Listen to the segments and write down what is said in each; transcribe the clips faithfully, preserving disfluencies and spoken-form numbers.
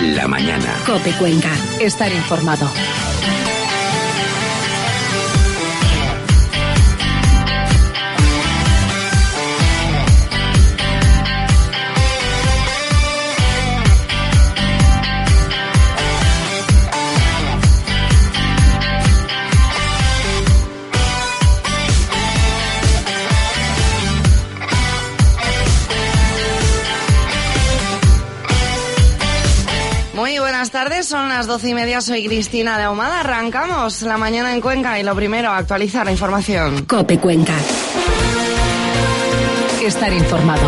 la mañana. COPE Cuenca. Estar informado. Buenas tardes, son las doce y media, soy Cristina de Ahumada. Arrancamos la mañana en Cuenca y lo primero, actualizar la información. COPE Cuenca. Estar informado.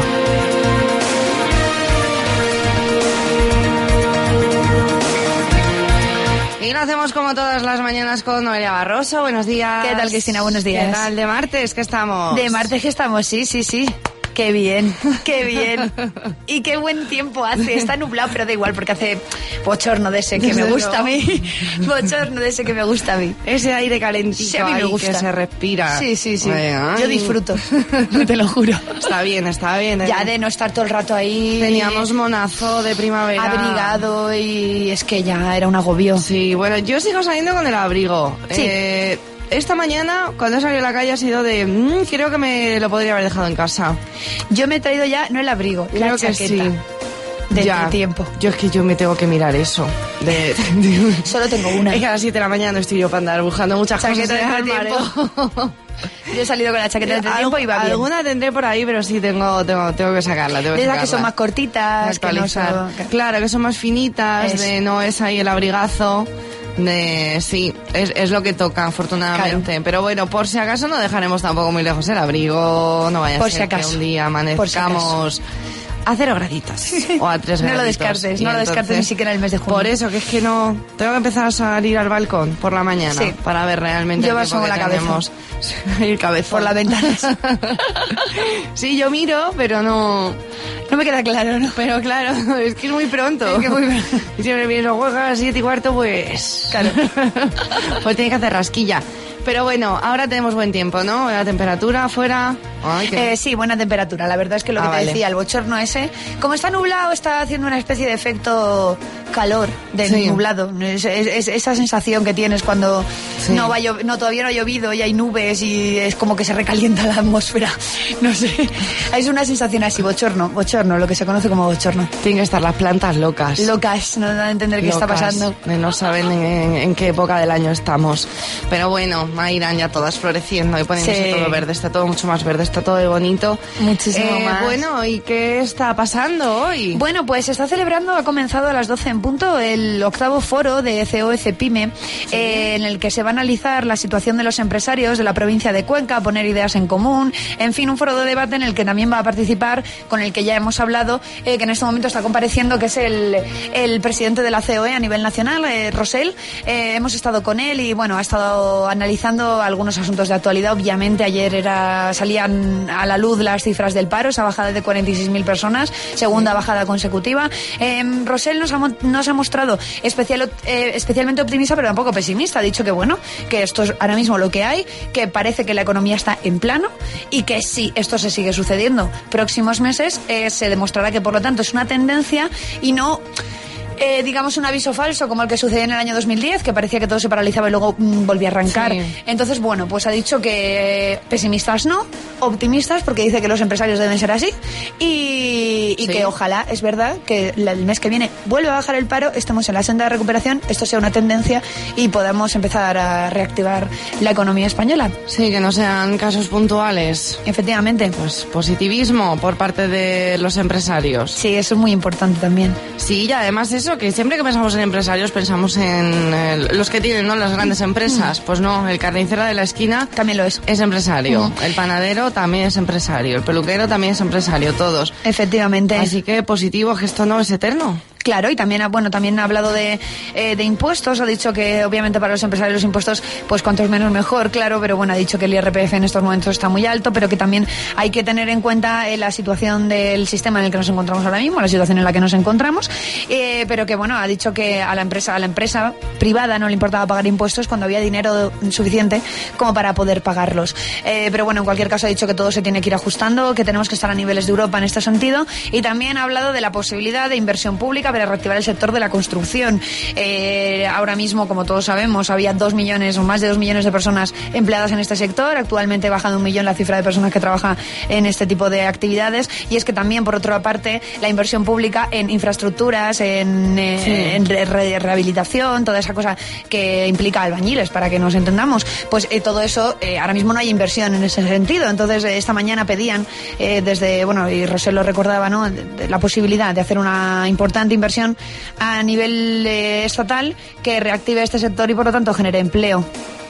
Y lo hacemos como todas las mañanas con Noelia Barroso. Buenos días. ¿Qué tal, Cristina? Buenos días. ¿Qué tal? De martes, ¿qué estamos? De martes que estamos, sí, sí, sí. Qué bien, qué bien. Y qué buen tiempo hace. Está nublado, pero da igual, porque hace bochorno de ese que Desde me gusta luego. a mí. Bochorno de ese que me gusta a mí. Ese aire calentito Sí, a mí me ahí gusta. que se respira. Sí, sí, sí. Ay. Yo disfruto, te lo juro. Está bien, está bien. ¿eh? Ya de no estar todo el rato ahí. Teníamos monazo de primavera. Abrigado y es que ya era un agobio. Sí, bueno, yo sigo saliendo con el abrigo. Sí. Eh, esta mañana, cuando he salido a la calle, ha sido de... Mmm, creo que me lo podría haber dejado en casa. Yo me he traído ya, no el abrigo, Creo la que chaqueta. sí. De Ya. tiempo. Yo es que yo me tengo que mirar eso. De, Solo tengo una. Es que a las siete de la mañana no estoy yo para andar buscando muchas Chaqueta cosas. de en el tiempo. armario. Yo he salido con la chaqueta de tiempo y va bien. Alguna tendré por ahí, pero sí tengo, tengo, tengo que sacarla. Tengo que De esas que sacarla. son más cortitas, que no Actualizar. son... Claro, que son más finitas, Es. de no es ahí el abrigazo. De sí, es, es lo que toca, afortunadamente. Claro. Pero bueno, por si acaso no dejaremos tampoco muy lejos el abrigo. No vaya Por a si ser acaso. que un día Por si amanezcamos a cero graditos o a tres No graditos. lo descartes, Y no lo descartes entonces, ni siquiera en el mes de junio. Por eso, que es que no... Tengo que empezar a salir al balcón por la mañana Sí. para ver realmente Yo el asomo tiempo que la cabeza. tenemos. El cabezón. Por las ventanas. Sí, yo miro, pero no... No me queda claro, ¿no? Pero claro, es que es muy pronto. Es que muy pronto. Y siempre viene los juegos a las siete y cuarto, pues... Claro. Pues tiene que hacer rasquilla. Pero bueno, ahora tenemos buen tiempo, ¿no? La temperatura afuera... Ay, qué- Eh, sí, buena temperatura. La verdad es que lo Ah, que te vale. decía, el bochorno ese, como está nublado, está haciendo una especie de efecto calor del Sí. nublado. Es, es- es esa sensación que tienes cuando Sí. no va a llo- no todavía no ha llovido y hay nubes y es como que se recalienta la atmósfera. No sé. Es una sensación así, bochorno, bochorno, lo que se conoce como bochorno. Tienen que estar las plantas locas. Locas, no dan a entender qué está Locas. pasando. Eh, No saben en, en qué época del año estamos. Pero bueno, ahí irán ya todas floreciendo y poniéndose Sí. todo verde. Está todo mucho más verde, está todo de bonito. Muchísimo Eh, más. Bueno, ¿y qué está pasando hoy? Bueno, pues se está celebrando, ha comenzado a las doce en punto, el octavo foro de C O E C Pyme, eh, en el que se va a analizar la situación de los empresarios de la provincia de Cuenca, poner ideas en común, en fin, un foro de debate en el que también va a participar, con el que ya hemos hablado, eh, que en este momento está compareciendo, que es el, el presidente de la C O E a nivel nacional, eh, Rosell. Eh, hemos estado con él y, bueno, ha estado analizando algunos asuntos de actualidad. Obviamente, ayer era salían a la luz las cifras del paro, esa bajada de cuarenta y seis mil personas, segunda bajada consecutiva. Eh, Rosell nos ha, mo- nos ha mostrado especial, eh, especialmente optimista, pero tampoco pesimista. Ha dicho que, bueno, que esto es ahora mismo lo que hay, que parece que la economía está en plano y que si esto se sigue sucediendo próximos meses, eh, se demostrará que, por lo tanto, es una tendencia y no... Eh, digamos un aviso falso como el que sucedió en el año dos mil diez, que parecía que todo se paralizaba y luego mm, volvía a arrancar. Sí. Entonces, bueno, pues ha dicho que pesimistas no, optimistas, porque dice que los empresarios deben ser así y, y Sí. que ojalá, es verdad, que la- el mes que viene vuelva a bajar el paro, estemos en la senda de recuperación, esto sea una tendencia y podamos empezar a reactivar la economía española. Sí, que no sean casos puntuales. Efectivamente. Pues positivismo por parte de los empresarios. Sí, eso es muy importante también. Sí, y además eso, que siempre que pensamos en empresarios pensamos en eh, los que tienen, ¿no? Las grandes empresas. Pues no, el carnicero de la esquina También lo es. es empresario. Ujú. El panadero también es empresario. El peluquero también es empresario, todos. Efectivamente. Así que positivo, que esto no es eterno. Claro, y también ha, bueno, también ha hablado de, eh, de impuestos, ha dicho que obviamente para los empresarios los impuestos, pues cuantos menos mejor, claro, pero bueno, ha dicho que el I R P F en estos momentos está muy alto, pero que también hay que tener en cuenta eh, la situación del sistema en el que nos encontramos ahora mismo, la situación en la que nos encontramos, eh, pero que bueno, ha dicho que a la empresa, a la empresa privada no le importaba pagar impuestos cuando había dinero suficiente como para poder pagarlos. Eh, pero bueno, en cualquier caso ha dicho que todo se tiene que ir ajustando, que tenemos que estar a niveles de Europa en este sentido, y también ha hablado de la posibilidad de inversión pública para reactivar el sector de la construcción. Eh, ahora mismo, como todos sabemos, había dos millones o más de dos millones de personas empleadas en este sector. Actualmente baja de un millón la cifra de personas que trabajan en este tipo de actividades. Y es que también, por otra parte, la inversión pública en infraestructuras, en, eh, sí. en re- re- rehabilitación, toda esa cosa que implica albañiles, para que nos entendamos, pues eh, todo eso, eh, ahora mismo no hay inversión en ese sentido. Entonces, eh, esta mañana pedían eh, desde, bueno, y Rosell lo recordaba, ¿no?, de, de la posibilidad de hacer una importante inversión a nivel eh, estatal que reactive este sector y, por lo tanto, genere empleo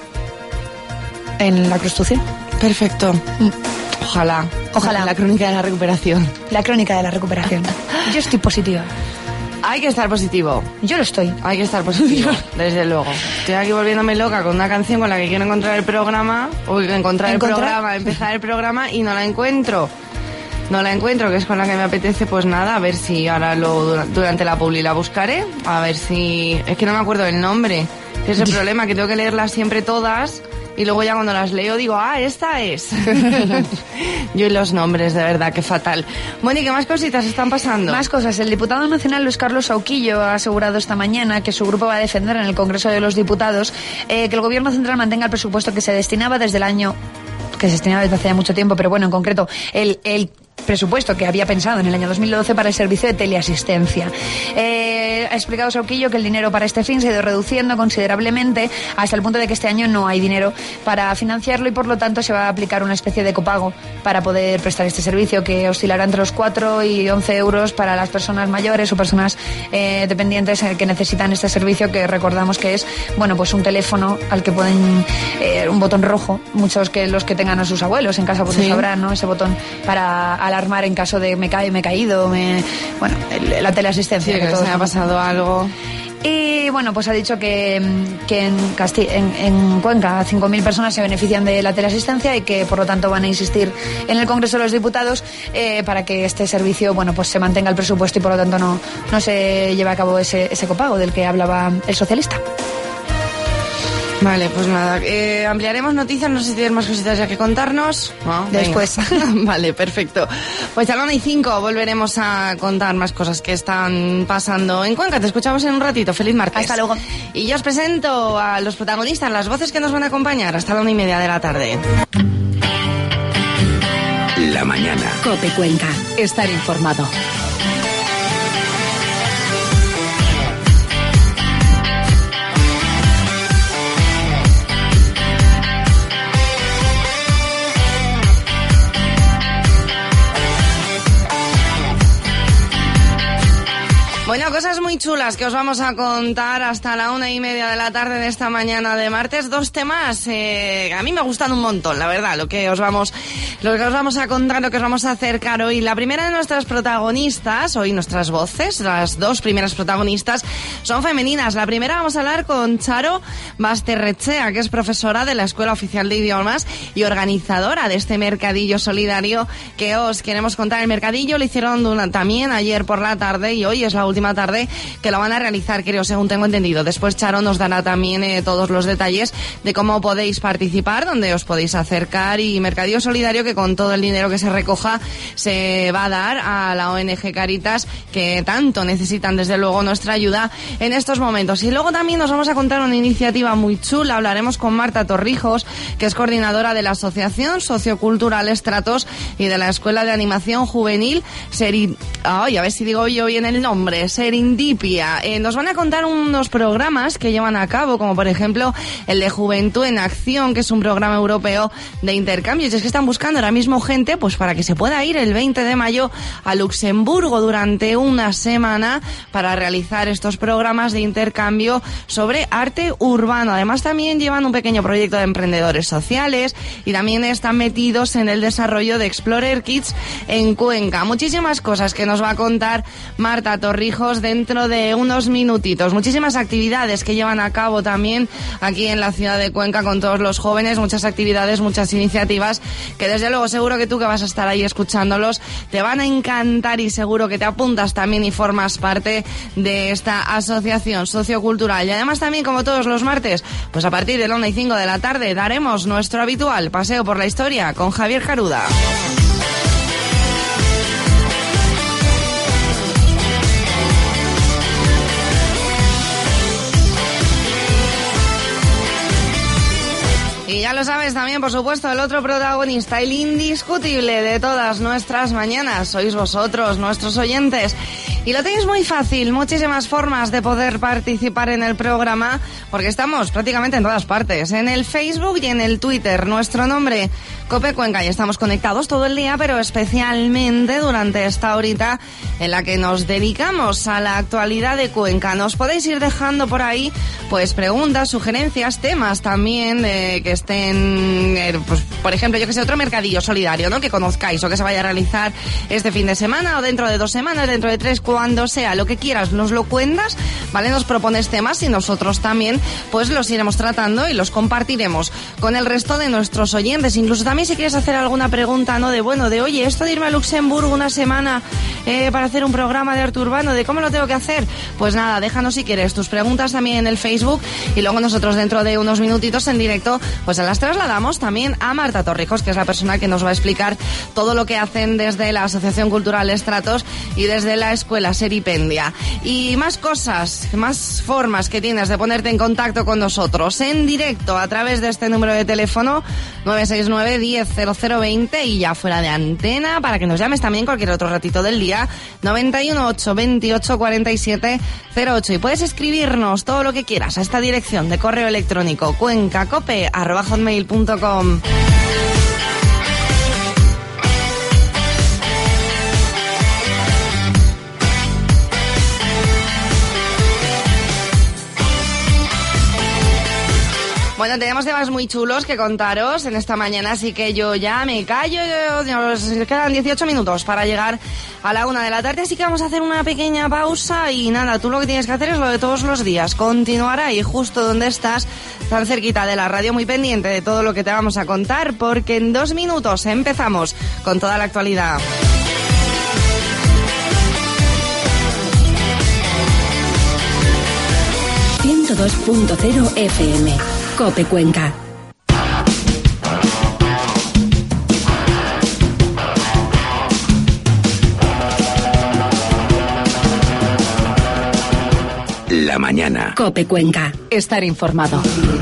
en la construcción. Perfecto. Mm. Ojalá. Ojalá. La crónica de la recuperación. La crónica de la recuperación. Yo estoy positiva. Hay que estar positivo. Yo lo estoy. Hay que estar positivo, desde luego. Estoy aquí volviéndome loca con una canción con la que quiero encontrar el programa, o encontrar el ¿Encontrar? programa, empezar el programa y no la encuentro. No la encuentro, que es con la que me apetece, pues nada, a ver si ahora lo durante la publi la buscaré, a ver si... Es que no me acuerdo del nombre, que es el problema, que tengo que leerlas siempre todas... Y luego ya cuando las leo digo, ah, esta es. Yo y los nombres, de verdad, qué fatal. Bueno, ¿y qué más cositas están pasando? Más cosas. El diputado nacional Luis Carlos Sauquillo ha asegurado esta mañana que su grupo va a defender en el Congreso de los Diputados eh, que el Gobierno central mantenga el presupuesto que se destinaba desde el año... que se destinaba desde hace mucho tiempo, pero bueno, en concreto, el... el presupuesto que había pensado en el año dos mil doce para el servicio de teleasistencia. Eh, ha explicado Sauquillo que el dinero para este fin se ha ido reduciendo considerablemente hasta el punto de que este año no hay dinero para financiarlo y por lo tanto se va a aplicar una especie de copago para poder prestar este servicio que oscilará entre los cuatro y once euros para las personas mayores o personas eh, dependientes que necesitan este servicio, que recordamos que es, bueno, pues un teléfono al que pueden, eh, un botón rojo, muchos que los que tengan a sus abuelos en casa pues sí. sabrán, ¿no?, ese botón para alarmar en caso de me cae, me he caído, me, bueno, el, la teleasistencia. Sí, que, que se me ha pasado algo. Y bueno, pues ha dicho que, que en, Casti- en, en Cuenca cinco mil personas se benefician de la teleasistencia y que por lo tanto van a insistir en el Congreso de los Diputados eh, para que este servicio, bueno, pues se mantenga el presupuesto y por lo tanto no, no se lleve a cabo ese, ese copago del que hablaba el socialista. Vale, pues nada, eh, ampliaremos noticias, no sé si tienes más cositas ya que contarnos. No, después. Vale, perfecto. Pues a la una y cinco volveremos a contar más cosas que están pasando en Cuenca. Te escuchamos en un ratito. Feliz martes. Hasta luego. Y yo os presento a los protagonistas, las voces que nos van a acompañar hasta la una y media de la tarde. La mañana. COPE Cuenca. Estar informado. Bueno, cosas muy chulas que os vamos a contar hasta la una y media de la tarde de esta mañana de martes. Dos temas eh, a mí me gustan un montón, la verdad, lo que os vamos, lo que os vamos a contar, lo que os vamos a acercar hoy. La primera de nuestras protagonistas, hoy nuestras voces, las dos primeras protagonistas son femeninas. La primera vamos a hablar con Charo Basterrechea, que es profesora de la Escuela Oficial de Idiomas y organizadora de este mercadillo solidario que os queremos contar. El mercadillo lo hicieron una, también ayer por la tarde y hoy es la última tarde que lo van a realizar, creo, según tengo entendido. Después Charo nos dará también eh, todos los detalles de cómo podéis participar, dónde os podéis acercar, y mercadillo solidario que con todo el dinero que se recoja se va a dar a la O N G Caritas, que tanto necesitan desde luego nuestra ayuda en estos momentos. Y luego también nos vamos a contar una iniciativa muy chula. Hablaremos con Marta Torrijos, que es coordinadora de la Asociación Sociocultural Estratos y de la Escuela de Animación Juvenil Seri... Ay, a ver si digo yo bien el nombre, Serendipia. Eh, nos van a contar unos programas que llevan a cabo, como por ejemplo el de Juventud en Acción, que es un programa europeo de intercambio. Y es que están buscando ahora mismo gente pues para que se pueda ir el veinte de mayo a Luxemburgo durante una semana para realizar estos programas de intercambio sobre arte urbano. Además también llevan un pequeño proyecto de emprendedores sociales y también están metidos en el desarrollo de Explorer Kids en Cuenca. Muchísimas cosas que nos va a contar Marta Torrijos dentro de unos minutitos. Muchísimas actividades que llevan a cabo también aquí en la ciudad de Cuenca con todos los jóvenes. Muchas actividades, muchas iniciativas que desde luego seguro que tú que vas a estar ahí escuchándolos te van a encantar y seguro que te apuntas también y formas parte de esta asociación sociocultural. Y además también, como todos los martes, pues a partir de la una y cinco de la tarde daremos nuestro habitual paseo por la historia con Javier Caruda. lo sabes también, por supuesto, el otro protagonista, el indiscutible de todas nuestras mañanas, sois vosotros, nuestros oyentes. Y lo tenéis muy fácil, muchísimas formas de poder participar en el programa, porque estamos prácticamente en todas partes, en el Facebook y en el Twitter. Nuestro nombre, Cope Cuenca, y estamos conectados todo el día, pero especialmente durante esta horita en la que nos dedicamos a la actualidad de Cuenca. Nos podéis ir dejando por ahí, pues, preguntas, sugerencias, temas también de que estén, eh, pues, por ejemplo, yo que sé, otro mercadillo solidario, ¿no?, que conozcáis o que se vaya a realizar este fin de semana o dentro de dos semanas, dentro de tres, cuando sea, lo que quieras, nos lo cuentas, ¿vale? Nos propones temas y nosotros también, pues, los iremos tratando y los compartiremos con el resto de nuestros oyentes. Incluso también si quieres hacer alguna pregunta, ¿no?, de, bueno, de, oye, esto de irme a Luxemburgo una semana eh, para hacer un programa de arte urbano, ¿de cómo lo tengo que hacer? Pues nada, déjanos si quieres tus preguntas también en el Facebook y luego nosotros dentro de unos minutitos en directo, pues se las trasladamos también a Marta Torrijos, que es la persona que nos va a explicar todo lo que hacen desde la Asociación Cultural Estratos y desde la Escuela Seripendia. Y más cosas, más formas que tienes de ponerte en contacto con nosotros en directo a través de este número de teléfono nueve seis nueve, diez, cero cero veinte y ya fuera de antena para que nos llames también cualquier otro ratito del día, noventa y uno, ocho, veintiocho, cuarenta y siete, cero ocho. Y puedes escribirnos todo lo que quieras a esta dirección de correo electrónico cuencacope arroba hotmail punto com. Bueno, tenemos temas muy chulos que contaros en esta mañana, así que yo ya me callo, nos quedan dieciocho minutos para llegar a la una de la tarde, así que vamos a hacer una pequeña pausa y nada, tú lo que tienes que hacer es lo de todos los días, continuar ahí justo donde estás, tan cerquita de la radio, muy pendiente de todo lo que te vamos a contar, porque en dos minutos empezamos con toda la actualidad. ciento dos punto cero F M. Cope Cuenca. La mañana. Cope Cuenca. Estar informado.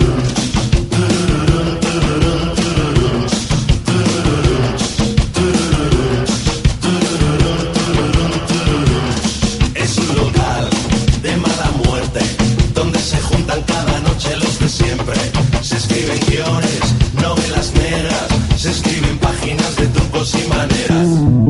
Es un local de mala muerte donde se juntan cada noche los de siempre. Se escriben guiones, novelas negras, se escriben páginas de trucos y maneras.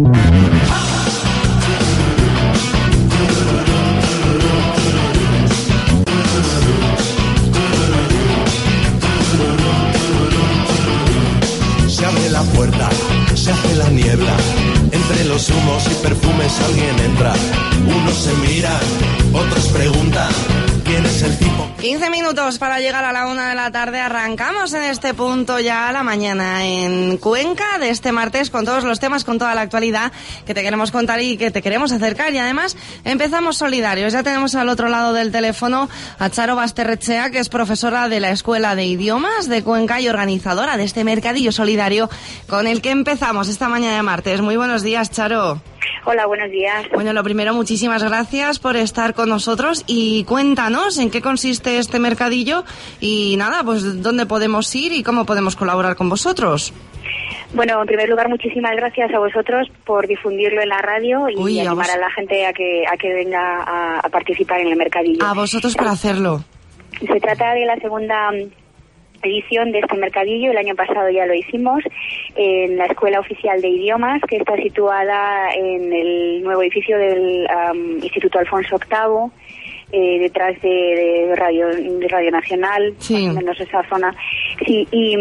Se abre la puerta, se hace la niebla. Entre los humos y perfumes alguien entra. Unos se miran, otros preguntan. ¿Quién es el tipo? quince minutos para llegar a la una de la tarde. Arrancamos en este punto ya a la mañana en Cuenca de este martes con todos los temas, con toda la actualidad que te queremos contar y que te queremos acercar. Y además empezamos solidarios. Ya tenemos al otro lado del teléfono a Charo Basterrechea, que es profesora de la Escuela de Idiomas de Cuenca y organizadora de este mercadillo solidario con el que empezamos esta mañana de martes. Muy buenos días, Charo. Hola, buenos días. Bueno, lo primero, muchísimas gracias por estar con nosotros y cuéntanos en qué consiste este mercadillo y nada, pues dónde podemos ir y cómo podemos colaborar con vosotros. Bueno, en primer lugar, muchísimas gracias a vosotros por difundirlo en la radio y Uy, animar a, a la gente a que a que venga a, a participar en el mercadillo. A vosotros por hacerlo. Se trata de la segunda edición de este mercadillo. El año pasado ya lo hicimos en la Escuela Oficial de Idiomas, que está situada en el nuevo edificio del um, Instituto Alfonso octavo, eh, detrás de, de Radio de Radio Nacional, sí. Más o menos esa zona. Sí, y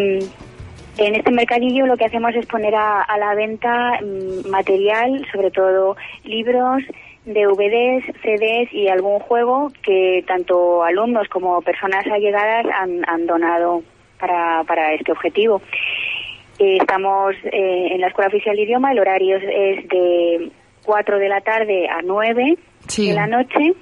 en este mercadillo lo que hacemos es poner a, a la venta um, material, sobre todo libros, D V Ds, C Ds y algún juego que tanto alumnos como personas allegadas han, han donado para, para este objetivo. Eh, estamos eh, en la Escuela Oficial de Idioma, el horario es, es de cuatro de la tarde a nueve sí. de la noche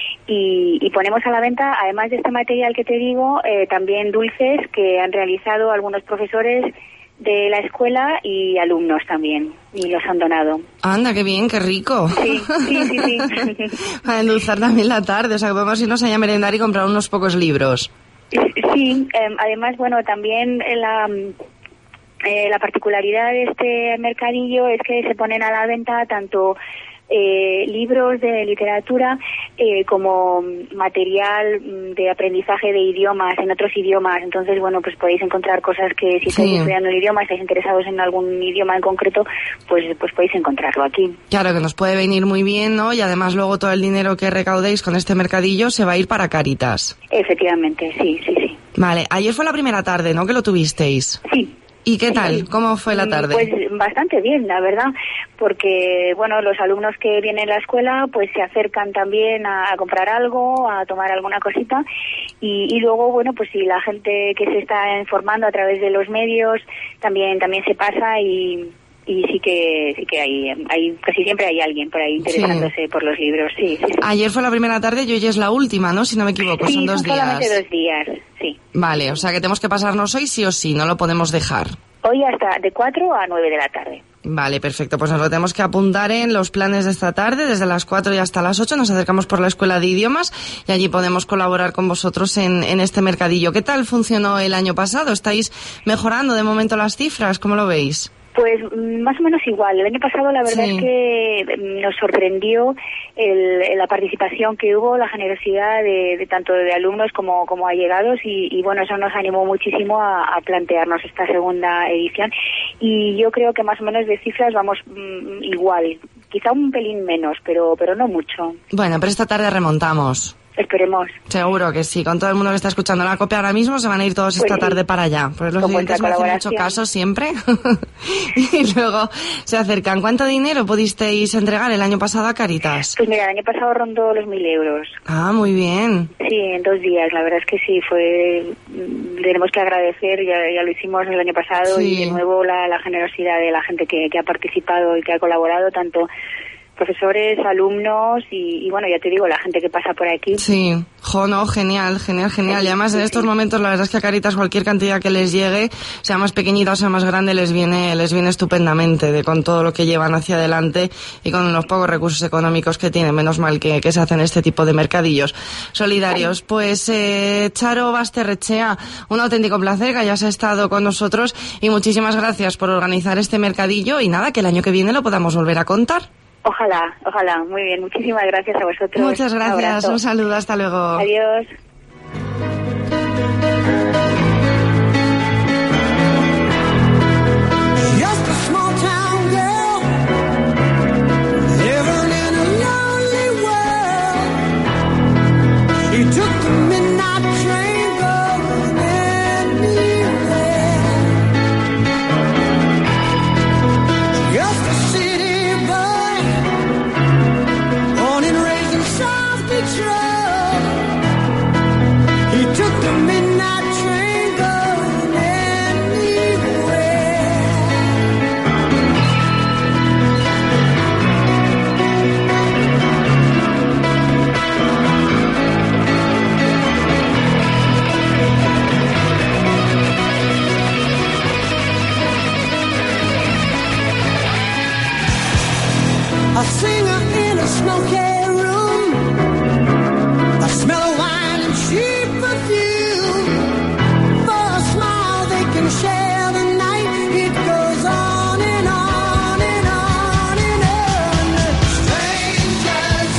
y, y ponemos a la venta, además de este material que te digo, eh, también dulces que han realizado algunos profesores de la escuela y alumnos también, y los han donado. Anda, qué bien, qué rico. Sí, sí, sí, sí. Para endulzar también la tarde, o sea que podemos irnos allá a merendar y comprar unos pocos libros. Sí, eh, además, bueno, también la... Eh, la particularidad de este mercadillo es que se ponen a la venta tanto eh, libros de literatura eh, como material de aprendizaje de idiomas, en otros idiomas. Entonces, bueno, pues podéis encontrar cosas que si estáis sí. estudiando un idioma, estáis interesados en algún idioma en concreto, pues, pues podéis encontrarlo aquí. Claro, que nos puede venir muy bien, ¿no? Y además luego todo el dinero que recaudéis con este mercadillo se va a ir para Cáritas. Efectivamente, sí, sí, sí. Vale, ayer fue la primera tarde, ¿no?, que lo tuvisteis. Sí. ¿Y qué tal? ¿Cómo fue la tarde? Pues bastante bien, la verdad, porque, bueno, los alumnos que vienen a la escuela pues se acercan también a, a comprar algo, a tomar alguna cosita y, y luego, bueno, pues si la gente que se está informando a través de los medios también también se pasa y... y sí que sí que hay, hay casi siempre hay alguien por ahí interesándose sí. por los libros, sí, sí, sí. Ayer fue la primera tarde y hoy es la última, ¿no? Si no me equivoco, sí, son dos son días. solamente dos días, sí. Vale, o sea que tenemos que pasarnos hoy sí o sí, no lo podemos dejar. Hoy hasta de cuatro a nueve de la tarde. Vale, perfecto, pues nos lo tenemos que apuntar en los planes de esta tarde, desde las cuatro y hasta las ocho nos acercamos por la Escuela de Idiomas y allí podemos colaborar con vosotros en, en este mercadillo. ¿Qué tal funcionó el año pasado? ¿Estáis mejorando de momento las cifras? ¿Cómo lo veis? Pues más o menos igual. El año pasado la verdad sí. es que nos sorprendió el, la participación que hubo, la generosidad de, de tanto de alumnos como, como allegados y, y bueno, eso nos animó muchísimo a, a plantearnos esta segunda edición y yo creo que más o menos de cifras vamos mm, igual, quizá un pelín menos, pero, pero no mucho. Bueno, pero esta tarde remontamos. Esperemos. Seguro que sí. Con todo el mundo que está escuchando la copia ahora mismo se van a ir todos pues esta sí. tarde para allá. Pues los clientes me hacen mucho caso siempre. Y luego se acercan. ¿Cuánto dinero pudisteis entregar el año pasado a Cáritas? Pues mira, el año pasado rondó los mil euros. Ah, muy bien. Sí, en dos días. La verdad es que sí, fue... Tenemos que agradecer, ya, ya lo hicimos el año pasado sí. y de nuevo la, la generosidad de la gente que, que ha participado y que ha colaborado, tanto... profesores, alumnos y, y bueno, ya te digo, la gente que pasa por aquí. Sí, jo, no, genial, genial, genial. Y además en estos momentos la verdad es que a Cáritas cualquier cantidad que les llegue, sea más pequeñita o sea más grande, les viene les viene estupendamente, de con todo lo que llevan hacia adelante y con los pocos recursos económicos que tienen. Menos mal que, que se hacen este tipo de mercadillos solidarios. Pues eh, Charo Basterrechea, un auténtico placer que hayas estado con nosotros y muchísimas gracias por organizar este mercadillo y nada, que el año que viene lo podamos volver a contar. Ojalá, ojalá. Muy bien. Muchísimas gracias a vosotros. Muchas gracias. Un, un saludo. Hasta luego. Adiós. A singer in a smoky room, a smell of wine and cheap perfume. For a smile they can share the night. It goes on and on and on and on. Strangers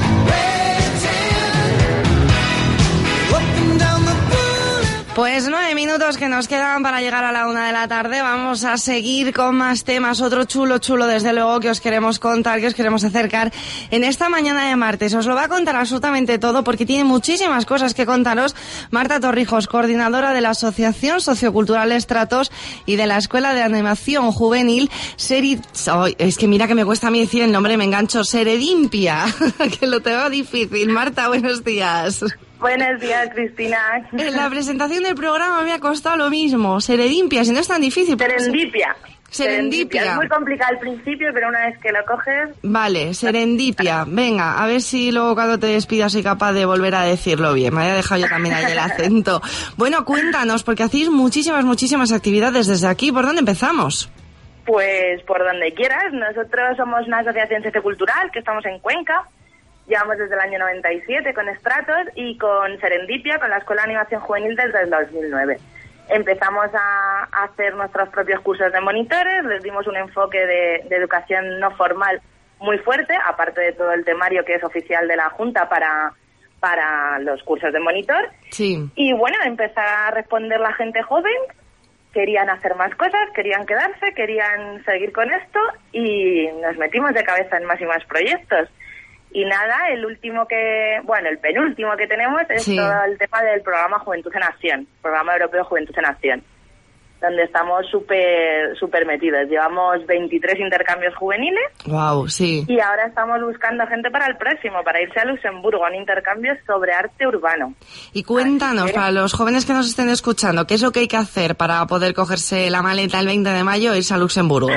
waiting, walking down the boulevard. Pues nueve minutos que nos quedan para llegar a la una de la tarde. Vamos a seguir con más temas. Otro chulo, chulo, desde luego, que os queremos contar, que os queremos acercar en esta mañana de martes. Os lo va a contar absolutamente todo porque tiene muchísimas cosas que contaros. Marta Torrijos, coordinadora de la Asociación Sociocultural Estratos y de la Escuela de Animación Juvenil Seri... Oh, es que mira que me cuesta a mí decir el nombre, me engancho. Seredimpia, que lo tengo difícil. Marta, buenos días. Buenos días, Cristina. En la presentación del programa me ha costado lo mismo. Seredimpia, si no es tan difícil. Serendipia. Serendipia. Serendipia. Es muy complicado al principio, pero una vez que lo coges... Vale, serendipia. Venga, a ver si luego cuando te despidas soy capaz de volver a decirlo bien. Me había dejado yo también ahí el acento. Bueno, cuéntanos, porque hacéis muchísimas, muchísimas actividades desde aquí. ¿Por dónde empezamos? Pues por donde quieras. Nosotros somos una asociación sociocultural que estamos en Cuenca. Llevamos desde el año noventa y siete con Stratos y con Serendipia, con la Escuela de Animación Juvenil desde el dos mil nueve. Empezamos a, a hacer nuestros propios cursos de monitores, les dimos un enfoque de, de educación no formal muy fuerte, aparte de todo el temario que es oficial de la Junta para, para los cursos de monitor. Sí. Y bueno, empezar a responder la gente joven, querían hacer más cosas, querían quedarse, querían seguir con esto y nos metimos de cabeza en más y más proyectos. Y nada, el último que, bueno, el penúltimo que tenemos es Sí. todo el tema del programa Juventud en Acción, Programa Europeo Juventud en Acción, donde estamos súper súper metidos. Llevamos veintitrés intercambios juveniles Wow, sí. y ahora estamos buscando gente para el próximo, para irse a Luxemburgo a un intercambio sobre arte urbano. Y cuéntanos, Así que- para los jóvenes que nos estén escuchando, ¿qué es lo que hay que hacer para poder cogerse la maleta el veinte de mayo e irse a Luxemburgo?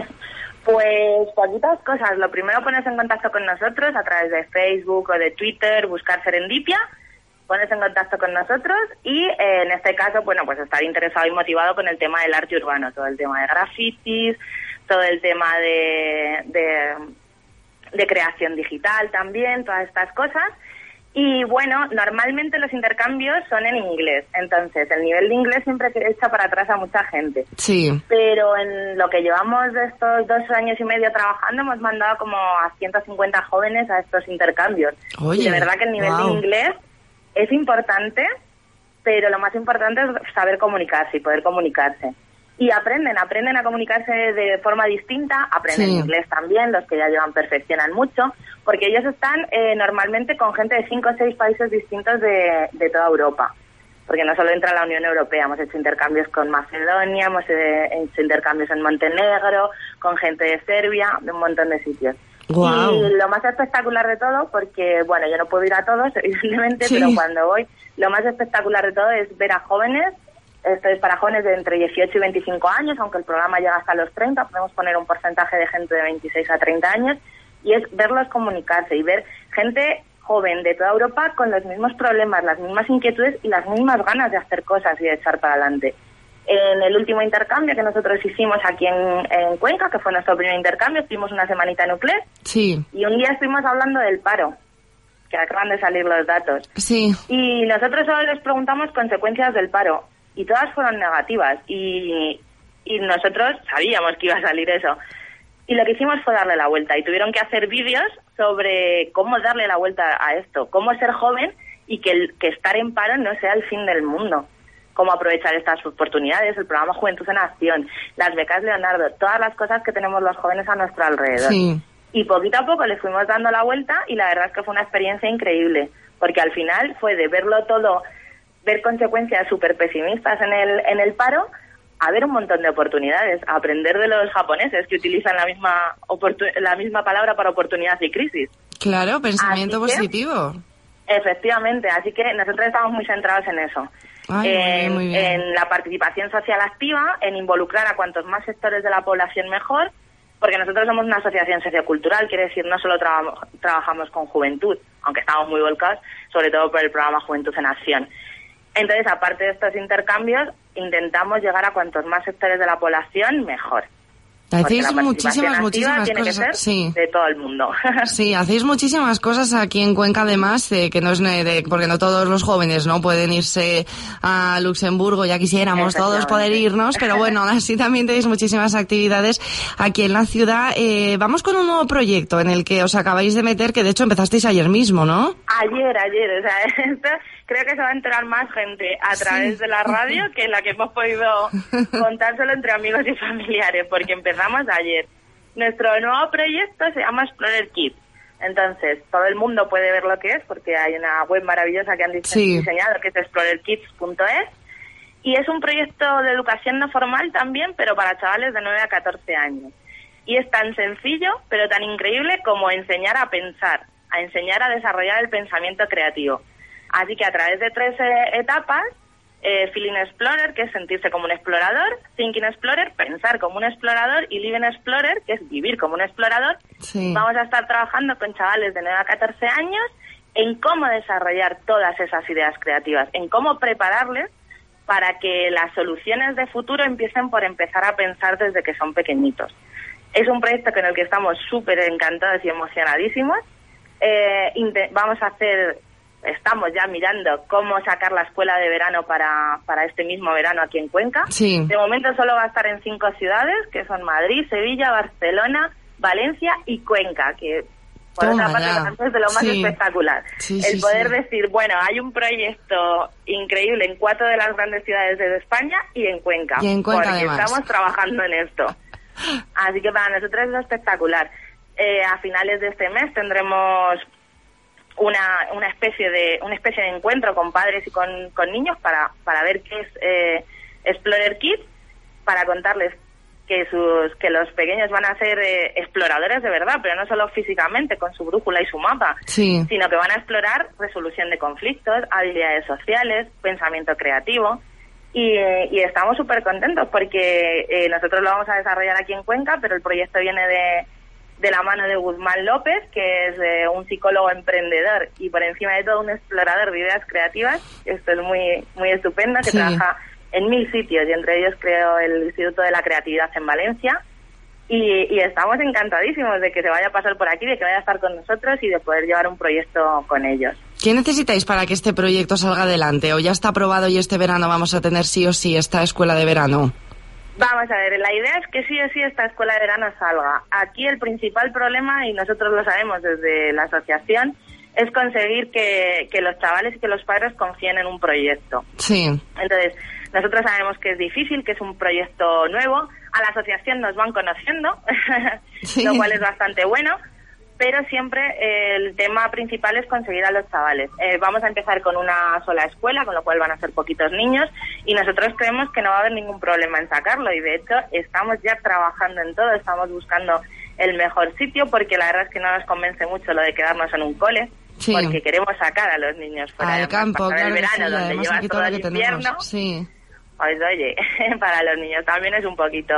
Pues poquitas cosas. Lo primero, ponerse en contacto con nosotros a través de Facebook o de Twitter, buscar Serendipia, ponerse en contacto con nosotros y eh, en este caso, bueno, pues estar interesado y motivado con el tema del arte urbano, todo el tema de grafitis, todo el tema de, de, de creación digital también, todas estas cosas. Y bueno, normalmente los intercambios son en inglés, entonces el nivel de inglés siempre echa para atrás a mucha gente. Sí. Pero en lo que llevamos de estos dos años y medio trabajando, hemos mandado como a ciento cincuenta jóvenes a estos intercambios. Oye, y de verdad que el nivel wow. de inglés es importante, pero lo más importante es saber comunicarse y poder comunicarse. Y aprenden, aprenden a comunicarse de forma distinta, aprenden Sí. inglés también, los que ya llevan perfeccionan mucho, porque ellos están eh, normalmente con gente de cinco o seis países distintos de, de toda Europa. Porque no solo entra la Unión Europea, hemos hecho intercambios con Macedonia, hemos eh, hecho intercambios en Montenegro, con gente de Serbia, de un montón de sitios. Guau. Y lo más espectacular de todo, porque, bueno, yo no puedo ir a todos, evidentemente, Sí. pero cuando voy, lo más espectacular de todo es ver a jóvenes, esto es para jóvenes de entre dieciocho y veinticinco años, aunque el programa llega hasta los treinta, podemos poner un porcentaje de gente de veintiséis a treinta años, y es verlos comunicarse y ver gente joven de toda Europa con los mismos problemas, las mismas inquietudes y las mismas ganas de hacer cosas y de echar para adelante. En el último intercambio que nosotros hicimos aquí en, en Cuenca, que fue nuestro primer intercambio, estuvimos una semanita en Uclés Sí. y un día estuvimos hablando del paro, que acaban de salir los datos. Sí. Y nosotros solo les preguntamos consecuencias del paro y todas fueron negativas y, y nosotros sabíamos que iba a salir eso. Y lo que hicimos fue darle la vuelta y tuvieron que hacer vídeos sobre cómo darle la vuelta a esto, cómo ser joven y que, el, que estar en paro no sea el fin del mundo. Cómo aprovechar estas oportunidades, el programa Juventud en Acción, las becas Leonardo, todas las cosas que tenemos los jóvenes a nuestro alrededor. Sí. Y poquito a poco le fuimos dando la vuelta y la verdad es que fue una experiencia increíble, porque al final fue de verlo todo, ver consecuencias súper pesimistas en el, en el paro, a ver un montón de oportunidades, a aprender de los japoneses que utilizan la misma oportu- la misma palabra para oportunidad y crisis. Claro, pensamiento Así que- positivo. Efectivamente, así que nosotros estamos muy centrados en eso. Ay, muy en, bien, muy bien. en la participación social activa, en involucrar a cuantos más sectores de la población mejor, porque nosotros somos una asociación sociocultural, quiere decir, no solo trabajamos, trabajamos con juventud, aunque estamos muy volcados, sobre todo por el programa Juventud en Acción. Entonces, aparte de estos intercambios, intentamos llegar a cuantos más sectores de la población, mejor. Porque Hacéis la participación muchísimas, activa muchísimas tiene que cosas. ser Sí. de todo el mundo. Sí, hacéis muchísimas cosas aquí en Cuenca, además, de que no es ne- de, porque no todos los jóvenes no pueden irse a Luxemburgo, ya quisiéramos todos poder irnos, pero bueno, aún así también tenéis muchísimas actividades aquí en la ciudad. Eh, vamos con un nuevo proyecto en el que os acabáis de meter, que de hecho empezasteis ayer mismo, ¿no? Ayer, ayer, o sea, esto creo que se va a enterar más gente a través Sí. de la radio que la que hemos podido contar solo entre amigos y familiares, porque empezamos ayer. Nuestro nuevo proyecto se llama Explorer Kids. Entonces, todo el mundo puede ver lo que es, porque hay una web maravillosa que han dise- Sí. diseñado, que es explorer kids punto es, y es un proyecto de educación no formal también, pero para chavales de nueve a catorce años. Y es tan sencillo, pero tan increíble como enseñar a pensar, a enseñar a desarrollar el pensamiento creativo. Así que a través de tres eh, etapas, eh, Feeling Explorer, que es sentirse como un explorador, Thinking Explorer, pensar como un explorador, y Living Explorer, que es vivir como un explorador, Sí. vamos a estar trabajando con chavales de nueve a catorce años en cómo desarrollar todas esas ideas creativas, en cómo prepararles para que las soluciones de futuro empiecen por empezar a pensar desde que son pequeñitos. Es un proyecto con el que estamos súper encantados y emocionadísimos, eh, inte- vamos a hacer, estamos ya mirando cómo sacar la escuela de verano para, para este mismo verano aquí en Cuenca. Sí. De momento solo va a estar en cinco ciudades, que son Madrid, Sevilla, Barcelona, Valencia y Cuenca, que por Toma otra parte ya. para mí es de lo más Sí. espectacular. Sí, el sí, poder sí. decir, bueno, hay un proyecto increíble en cuatro de las grandes ciudades de España y en Cuenca. Y en Cuenca, porque además. estamos trabajando en esto. Así que para nosotros es espectacular. Eh, a finales de este mes tendremos una una especie de una especie de encuentro con padres y con, con niños para, para ver qué es eh, Explorer Kids, para contarles que sus que los pequeños van a ser eh, exploradores de verdad, pero no solo físicamente con su brújula y su mapa, Sí. sino que van a explorar resolución de conflictos, habilidades sociales, pensamiento creativo. Y, y estamos súper contentos porque eh, nosotros lo vamos a desarrollar aquí en Cuenca, pero el proyecto viene de, de la mano de Guzmán López, que es eh, un psicólogo emprendedor y por encima de todo un explorador de ideas creativas. Esto es muy, muy estupendo, que Sí. trabaja en mil sitios y entre ellos creo el Instituto de la Creatividad en Valencia. Y, y estamos encantadísimos de que se vaya a pasar por aquí, de que vaya a estar con nosotros y de poder llevar un proyecto con ellos. ¿Qué necesitáis para que este proyecto salga adelante? ¿O ya está aprobado y este verano vamos a tener sí o sí esta escuela de verano? Vamos a ver, la idea es que sí o sí esta escuela de verano salga. Aquí el principal problema, y nosotros lo sabemos desde la asociación, es conseguir que, que los chavales y que los padres confíen en un proyecto. Sí. Entonces, nosotros sabemos que es difícil, que es un proyecto nuevo. A la asociación nos van conociendo, Sí. lo cual es bastante bueno, pero siempre eh, el tema principal es conseguir a los chavales. Eh, vamos a empezar con una sola escuela, con lo cual van a ser poquitos niños, y nosotros creemos que no va a haber ningún problema en sacarlo, y de hecho estamos ya trabajando en todo, estamos buscando el mejor sitio, porque la verdad es que no nos convence mucho lo de quedarnos en un cole, Sí. porque queremos sacar a los niños fuera Al de campo, pasar claro el que sí, verano, donde además llevas aquí todo todo lo el que invierno. tenemos. Sí. Pues oye, para los niños también es un poquito,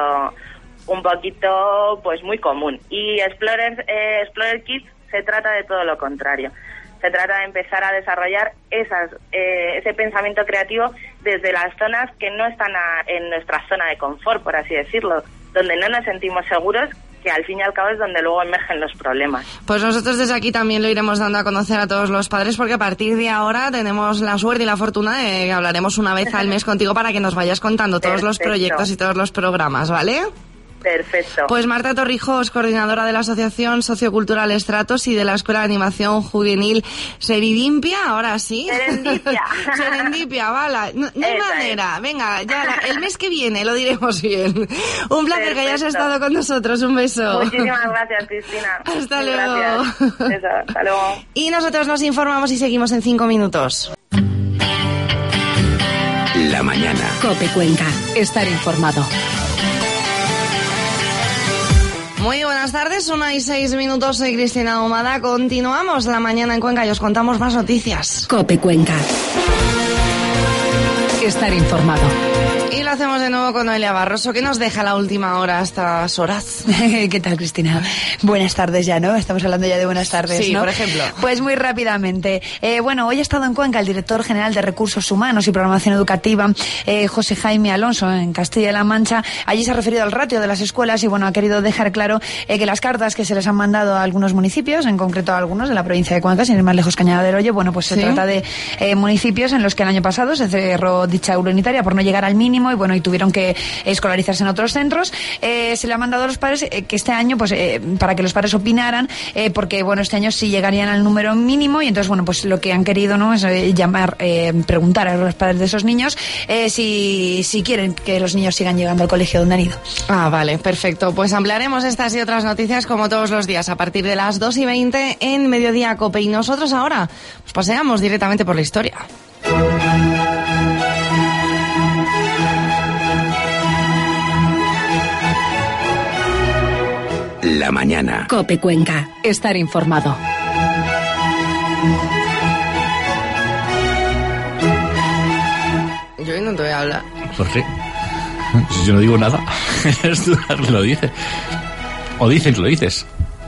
un poquito, pues muy común. Y Explorer, eh, Explorer Kids se trata de todo lo contrario. Se trata de empezar a desarrollar esas, eh, ese pensamiento creativo desde las zonas que no están a, en nuestra zona de confort, por así decirlo, donde no nos sentimos seguros, que al fin y al cabo es donde luego emergen los problemas. Pues nosotros desde aquí también lo iremos dando a conocer a todos los padres, porque a partir de ahora tenemos la suerte y la fortuna de que hablaremos una vez al mes contigo para que nos vayas contando todos los Perfecto. proyectos y todos los programas, ¿vale? Perfecto. Pues Marta Torrijos, coordinadora de la Asociación Sociocultural Estratos y de la Escuela de Animación Juvenil Serendipia, ahora sí. Serendipia. Serendipia, vale. No, no hay Esa manera. Venga, ya la- el mes que viene lo diremos bien. Un placer que hayas Perfecto. estado con nosotros. Un beso. Muchísimas gracias, Cristina. Hasta Mil luego. Gracias. Eso, hasta luego. Y nosotros nos informamos y seguimos en cinco minutos. La mañana. Cope Cuenca. Estar informado. Muy buenas tardes, una y seis minutos, soy Cristina Ahumada. Continuamos la mañana en Cuenca y os contamos más noticias. Cope Cuenca. Estar informado. Y lo hacemos de nuevo con Noelia Barroso, que nos deja la última hora a estas horas. ¿Qué tal, Cristina? Buenas tardes ya, ¿no? Estamos hablando ya de buenas tardes, Sí, ¿no? por ejemplo. Pues muy rápidamente. Eh, bueno, hoy ha estado en Cuenca el director general de Recursos Humanos y Programación Educativa, eh, José Jaime Alonso, en Castilla-La Mancha. Allí se ha referido al ratio de las escuelas y, bueno, ha querido dejar claro eh, que las cartas que se les han mandado a algunos municipios, en concreto a algunos de la provincia de Cuenca, sin ir más lejos, Cañada del Hoyo, bueno, pues se Sí. trata de eh, municipios en los que el año pasado se cerró dicha aula unitaria por no llegar al mínimo y, bueno, y tuvieron que escolarizarse en otros centros. Eh, se le ha mandado a los padres eh, que este año, pues, eh, para que los padres opinaran, eh, porque, bueno, este año sí llegarían al número mínimo y entonces, bueno, pues lo que han querido, ¿no?, es eh, llamar, eh, preguntar a los padres de esos niños eh, si, si quieren que los niños sigan llegando al colegio donde han ido. Ah, vale, perfecto. Pues ampliaremos estas y otras noticias como todos los días a partir de las dos y veinte en Mediodía Cope. Y nosotros ahora pues paseamos directamente por la historia. La mañana. Cope Cuenca. Estar informado. Yo hoy no te voy a hablar. ¿Por qué? Si yo no digo nada, eres tú la que lo dices. O dices, lo dices.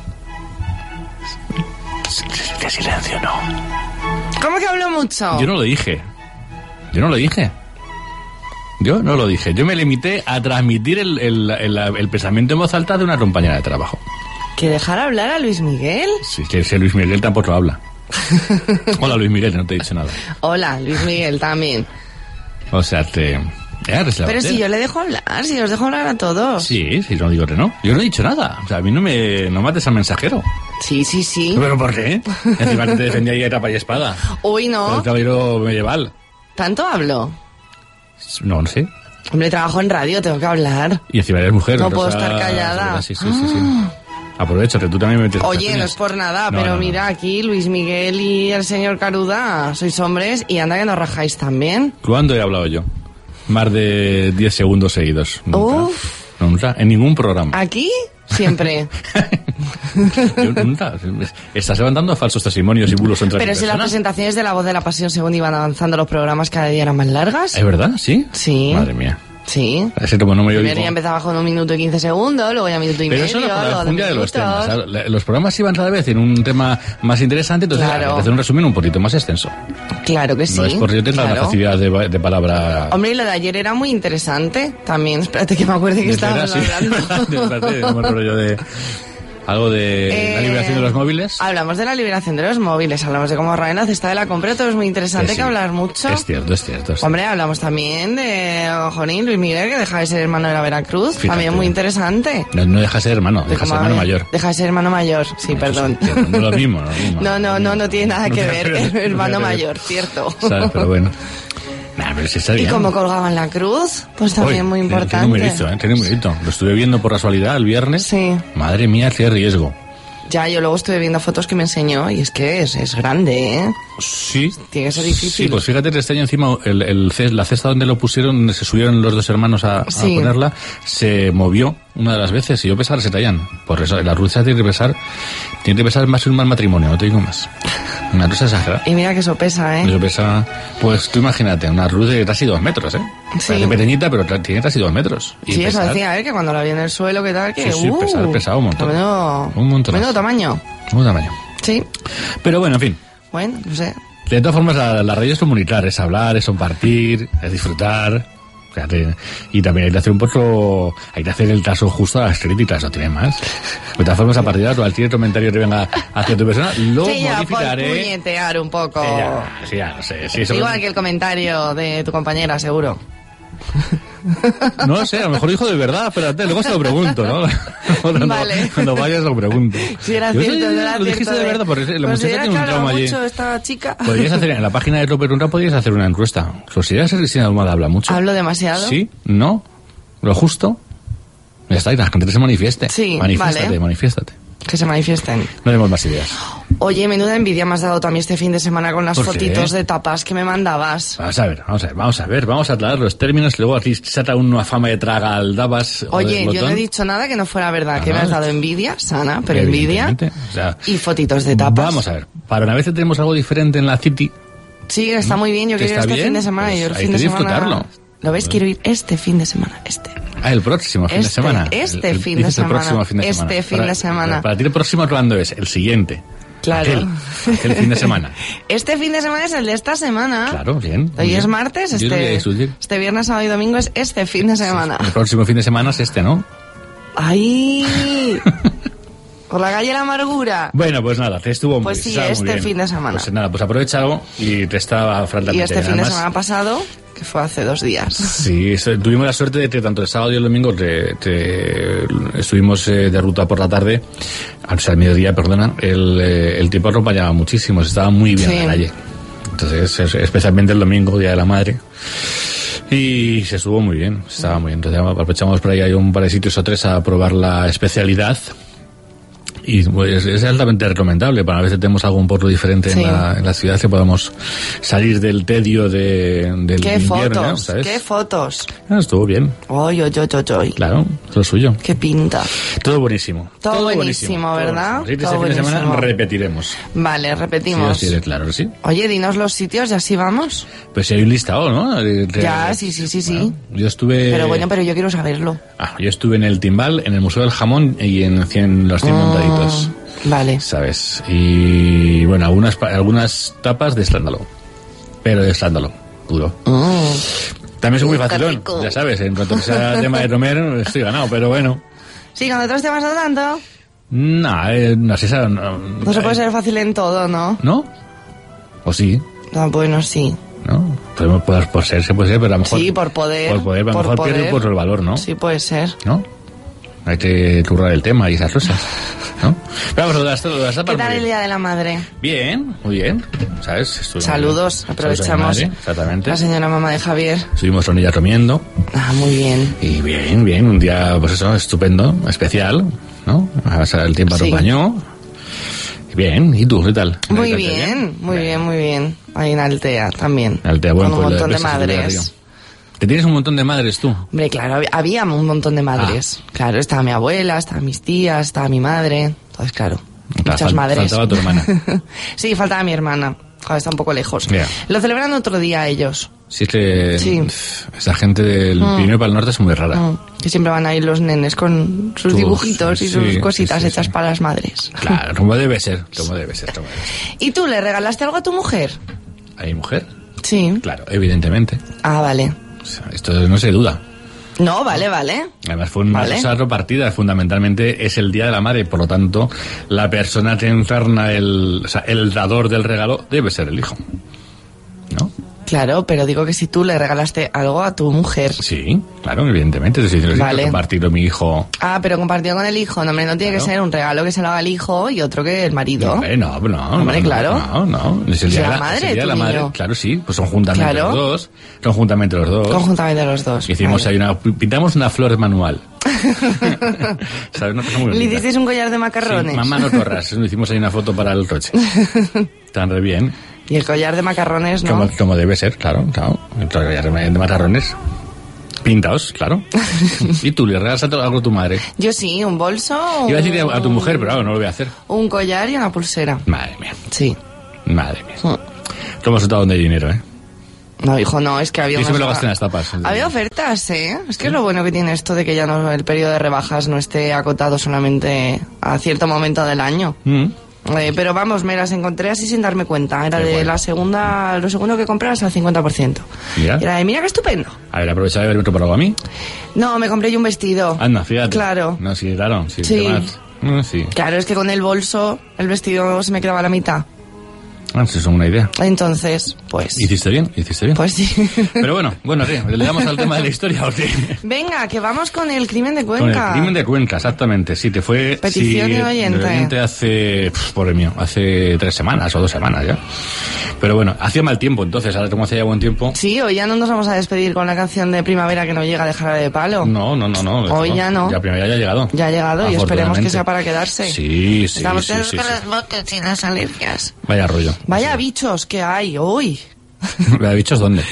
De silencio, no. ¿Cómo que hablo mucho? Yo no lo dije. Yo no lo dije. Yo no lo dije. Yo me limité a transmitir el, el, el, el pensamiento en voz alta de una compañera de trabajo. ¿Que dejar hablar a Luis Miguel? Sí, que ese Luis Miguel tampoco habla. Hola, Luis Miguel, no te he dicho nada. Hola, Luis Miguel también. O sea, te... Eh, Pero si yo le dejo hablar, si os dejo hablar a todos. Sí, sí, no digo que no. Yo no he dicho nada. O sea, a mí no me no mates al mensajero. Sí, sí, sí. ¿Pero por qué? Encima que te defendía y era capa y espada. Uy, no. El caballero medieval. ¿Tanto hablo? No, no sé. Hombre, trabajo en radio, tengo que hablar. Y encima eres mujer. No Rosa, puedo estar callada. Sí, sí, sí, sí, sí. Aprovecho que tú también me metes. Oye, no es por nada, No, pero no, no. mira aquí, Luis Miguel y el señor Caruda, sois hombres y anda que nos rajáis también. ¿Cuándo he hablado yo? Más de diez segundos seguidos. Nunca. Uf. Nunca. En ningún programa. ¿Aquí? Siempre. Yo nunca. Estás levantando falsos testimonios y bulos contra Pero mi si las persona. presentaciones de La Voz de la Pasión, según iban avanzando los programas, cada día eran más largas. ¿Es verdad? ¿Sí? Sí. Madre mía. Sí. Ese como no me Primero oigo. ya empezaba con un minuto y quince segundos, luego ya minuto y Pero medio, eso es la luego dos fundia de los minutos. temas. ¿sabes? La- Los programas iban cada vez en un tema más interesante, entonces Claro. hay que hacer un resumen un poquito más extenso. Claro que sí. No es por yo tenga claro. la facilidad de, de palabra. Hombre, y lo de ayer era muy interesante también. Espérate que me acuerde que de estábamos verdad, sí. hablando. Espérate, no me acuerdo yo de algo de la Eh, liberación de los móviles. Hablamos de la liberación de los móviles, hablamos de cómo ahorrar en la cesta de la compra, todo es muy interesante, Que hay sí. que hablar mucho. Es cierto, es cierto. es Hombre, hablamos también de Jonín, Luis Miguel, que deja de ser hermano de la Veracruz, Fíjate. también muy interesante. cierto. No, no deja de ser hermano, deja de ser cómo hermano habla- mayor. Deja de ser hermano mayor, sí, perdón. Sí, no es lo mismo, no es lo mismo. No, no, no, no tiene nada No que tiene ver, que ver, no hermano tiene que ver. mayor, cierto. ¿Sabes? Pero bueno. Nah, pero sí está Y bien. como colgaban la cruz, pues también Uy, muy tiene- importante. Tiene un mérito, ¿eh? Tiene un mérito. Lo estuve viendo por casualidad el viernes. Sí. Madre mía, qué riesgo. Ya, yo luego estuve viendo fotos que me enseñó y es que es, es grande, ¿eh? Sí. Tiene que ser difícil. Sí, pues fíjate que este año encima el, el ce- la cesta donde lo pusieron, donde se subieron los dos hermanos a, a Sí. ponerla, se movió una de las veces y yo pensaba que se tallan. Por eso, la rusa tiene que pesar, tiene que pesar más que un mal matrimonio, no te digo más. Una rusa exagerada. Y mira que eso pesa, ¿eh? Eso pesa, pues tú imagínate, una luz de casi dos metros, ¿eh? Sí. Parece pequeñita, pero tra- tiene casi dos metros. Y Sí, eso pesar- decía, ¿eh? Que cuando la vi en el suelo, ¿qué tal? Que, Sí, sí, uh, pesar, pesado un montón. Menudo, Un montón. menudo tamaño. Un tamaño. Sí. Pero bueno, en fin. Bueno, no sé. De todas formas, la, la radio es comunicar, es hablar, es compartir, es disfrutar. Fíjate, y también hay que hacer un poco, hay que hacer el caso justo a las críticas, no tiene más. De todas formas, a partir de ahora, cualquier comentario que venga hacia tu persona, lo Sí, ya, por modificaré. puñetear un poco. Eh, ya, sí, ya, no sé. Sí, eso- Igual que el comentario de tu compañera, seguro. No lo sé, a lo mejor dijo de verdad, espérate, luego se lo pregunto, ¿no? Cuando, Vale. cuando vayas lo pregunto. Si era Yo, cierto, sí, no era lo dijiste cierto. de verdad, porque la muchacha Considera tiene que un habla trauma allí. mucho esta chica. Podrías hacer, en la página de López Runra podrías hacer una encuesta. ¿Consideras que Cristina Ahumada habla mucho? ¿Hablo demasiado? Sí, no, lo justo. Ya está, y la gente que se manifieste. Sí, manifiéstate, vale. manifiéstate. Que se manifiesten. No demos más ideas. Oye, menuda envidia me has dado también este fin de semana con las ¿Por qué? fotitos de tapas que me mandabas. Vamos a ver, vamos a ver, vamos a ver, vamos a aclarar los términos, luego aquí salta una fama de traga al dabas. o Oye, del yo no botón. he dicho nada que no fuera verdad, que Ah, me has dado envidia, sana, pero envidia. Evidentemente, o sea, Y fotitos de tapas. Vamos a ver, para una vez que tenemos algo diferente en la City, Sí, está muy bien, yo quiero ir ¿Está este bien? fin de semana. Pues yo el hay fin que de semana... disfrutarlo. ¿Lo ves? Quiero ir este fin de semana, este. ah, el próximo fin de Este, semana. este El- el- fin de dices el semana. próximo fin de Este semana. fin Para- de semana. Para ti el próximo, ¿cuándo es? El siguiente. Claro. Aquel, aquel fin de semana. Este fin de semana es el de esta semana. Claro, bien. muy Hoy bien. es martes, Yo lo voy a este, discutir. este viernes, sábado y domingo es este fin de semana. El próximo fin de semana es este, ¿no? ¡Ay! Por la calle La Amargura. Bueno, pues nada, te estuvo muy Pues sí, estaba muy este bien. fin de semana. Pues nada, pues aprovechalo y te estaba francamente Y este bien. fin de Además, semana pasado, que fue hace dos días. Sí, eso- tuvimos la suerte de que tanto el sábado y el domingo te- te- estuvimos eh, de ruta por la tarde, o sea, al mediodía, perdona, el, eh, el tiempo acompañaba muchísimo, se estaba muy bien Sí. en la calle. Entonces, es- especialmente el domingo, Día de la Madre. Y se estuvo muy bien, se estaba muy bien. Entonces aprovechamos por ahí, hay un par de sitios o tres a probar la especialidad. Y pues, es altamente recomendable para a veces tenemos algo un poco diferente Sí. en, la, en la ciudad que podamos salir del tedio de, del ¡Qué invierno, fotos! ¿sabes? ¡Qué fotos! Ah, estuvo bien, ¡Oy, oy, oy, oy, oy! claro, lo suyo. ¡Qué pinta! Todo buenísimo. Todo buenísimo, ¿verdad? buenísimo. Así que Todo este fin de semana buenísimo. repetiremos. Vale, repetimos. Sí, sí, claro que sí. Oye, dinos los sitios y así vamos. Pues si hay un listado, ¿no? De- de- Ya, sí, sí, sí, sí. Bueno, yo estuve... Pero bueno, pero yo quiero saberlo. Ah, yo estuve en el Timbal, en el Museo del Jamón y en, en los cien montaditos. Vale. ¿Sabes? Y bueno, algunas, pa- algunas tapas de escándalo. Pero de escándalo, puro. También soy muy Qué facilón, rico. ya sabes, en cuanto que sea tema de comer, estoy ganado, pero bueno. Sí, con otros temas no tanto. No, eh, no sé, esa, no, No se puede ser fácil en todo, ¿no? ¿No? ¿O sí? Ah, bueno, sí. ¿No? Podemos poder por ser, se puede ser, pero a lo mejor... Sí, por poder. Por poder, pero a lo por mejor poder. pierde por el valor, ¿no? Sí, puede ser. ¿No? Hay que currar el tema y esas cosas, ¿no? Pero vamos, lo de las, lo de las ¿Qué tapas, tal muy el bien. Día de la Madre? Bien, muy bien, ¿sabes? Estuvimos- Saludos, aprovechamos. Saludos a mi madre, exactamente. La señora mamá de Javier. Estuvimos con ella comiendo. Ah, muy bien. Y bien, bien, un día, pues eso, estupendo, especial, ¿no? O sea, el tiempo Sí. acompañó. Y bien, ¿y tú qué tal? Muy ¿Te bien, muy bien, muy bien. Ahí en Altea también. Altea, buen con un pueblo de montón de Presas y Villarrío. madres. ¿Te tienes un montón de madres tú? Hombre, claro, hab- había un montón de madres. Claro, estaba mi abuela, estaban mis tías, estaba mi madre. Entonces, claro, Claro, muchas fal- madres. faltaba tu hermana. Sí, faltaba mi hermana. Joder, está un poco lejos. Ya. Lo celebran otro día ellos. Si es que Sí. pff, esa gente del Mm. Pirineo para el norte es muy rara. Mm, que siempre van ahí los nenes con sus Sus- dibujitos y sí, sus sí, cositas sí, hechas sí. para las madres. Claro, como debe ser, como debe ser, como debe ser. ¿Y tú le regalaste algo a tu mujer? ¿A mi mujer? Sí. Claro, evidentemente. Ah, vale. O sea, esto no se duda. No, vale, vale. Además fue una Vale. cosa repartida, fundamentalmente es el Día de la Madre, por lo tanto, la persona que encarna el, o sea, el dador del regalo debe ser el hijo. ¿No? Claro, pero digo que si tú le regalaste algo a tu mujer. Sí, claro, evidentemente. Es decir, Vale. compartirlo mi hijo. Ah, pero compartido con el hijo. No, hombre, no tiene Claro. que ser un regalo que se lo haga el hijo y otro que el marido. Hombre, no, no, Hombre, no, claro. No, no. Es el Es día la de la, madre es el de día de tu la madre. niño. Claro, sí, pues son juntamente Claro. los dos. Son juntamente los dos. Conjuntamente los dos. Hicimos Vale. ahí una, pintamos una flor manual. ¿Sabes? Una cosa muy Le bonita. hicisteis un collar de macarrones. Sí, mamá no corras. Hicimos ahí una foto para el coche. Tan re bien. Y el collar de macarrones, ¿no? Como, como debe ser, claro, claro. El collar de macarrones. Pintaos, claro. ¿Y tú le regalas algo a tu madre? Yo sí, un bolso. Iba a decir un- a tu mujer, pero claro, no lo voy a hacer. Un collar y una pulsera. Madre mía, Sí. madre mía. Mm. ¿Cómo has soltado de dinero, eh? No, hijo, no, es que había Yo siempre lo unas- gasté en las tapas. Había ofertas, ¿eh? Es que es lo bueno que tiene esto de que ya no el periodo de rebajas no esté acotado solamente a cierto momento del año. Mm. Eh, pero vamos, me las encontré así sin darme cuenta. Era Qué de guay. la segunda, lo segundo que compras al cincuenta por ciento. Mira. Era de, mira qué estupendo. A ver, aprovecha de haberme comprado a mí. No, me compré yo un vestido. Anda, fíjate. Claro. No, sí, claro. Sí. Sí. ¿qué más? Mm, sí. Claro, es que con el bolso el vestido se me quedaba a la mitad. Ah, sí, es una idea. Entonces, pues... ¿Hiciste bien? ¿Hiciste bien? Pues sí. Pero bueno, bueno, ¿qué? ¿Le damos al tema de la historia o qué? Venga, que vamos con el crimen de Con Cuenca. el crimen de Cuenca, exactamente. Sí, te fue... Petición sí, de oyente. de oyente hace... pf, pobre mío, hace tres semanas o dos semanas ya. Pero bueno, hacía mal tiempo, entonces, ahora como hacía ya buen tiempo... Sí, hoy ya no nos vamos a despedir con la canción de Primavera que no llega a dejar de palo. No, no, no, no. Hoy ya no. Ya primero ya ha llegado. Ya ha llegado y esperemos que Afortunadamente. sea para quedarse. Sí, sí, Estamos sí, todos sí, con sí. las botas y las alergias. Vaya rollo. Vaya bichos que hay hoy. ¿Vaya bichos dónde?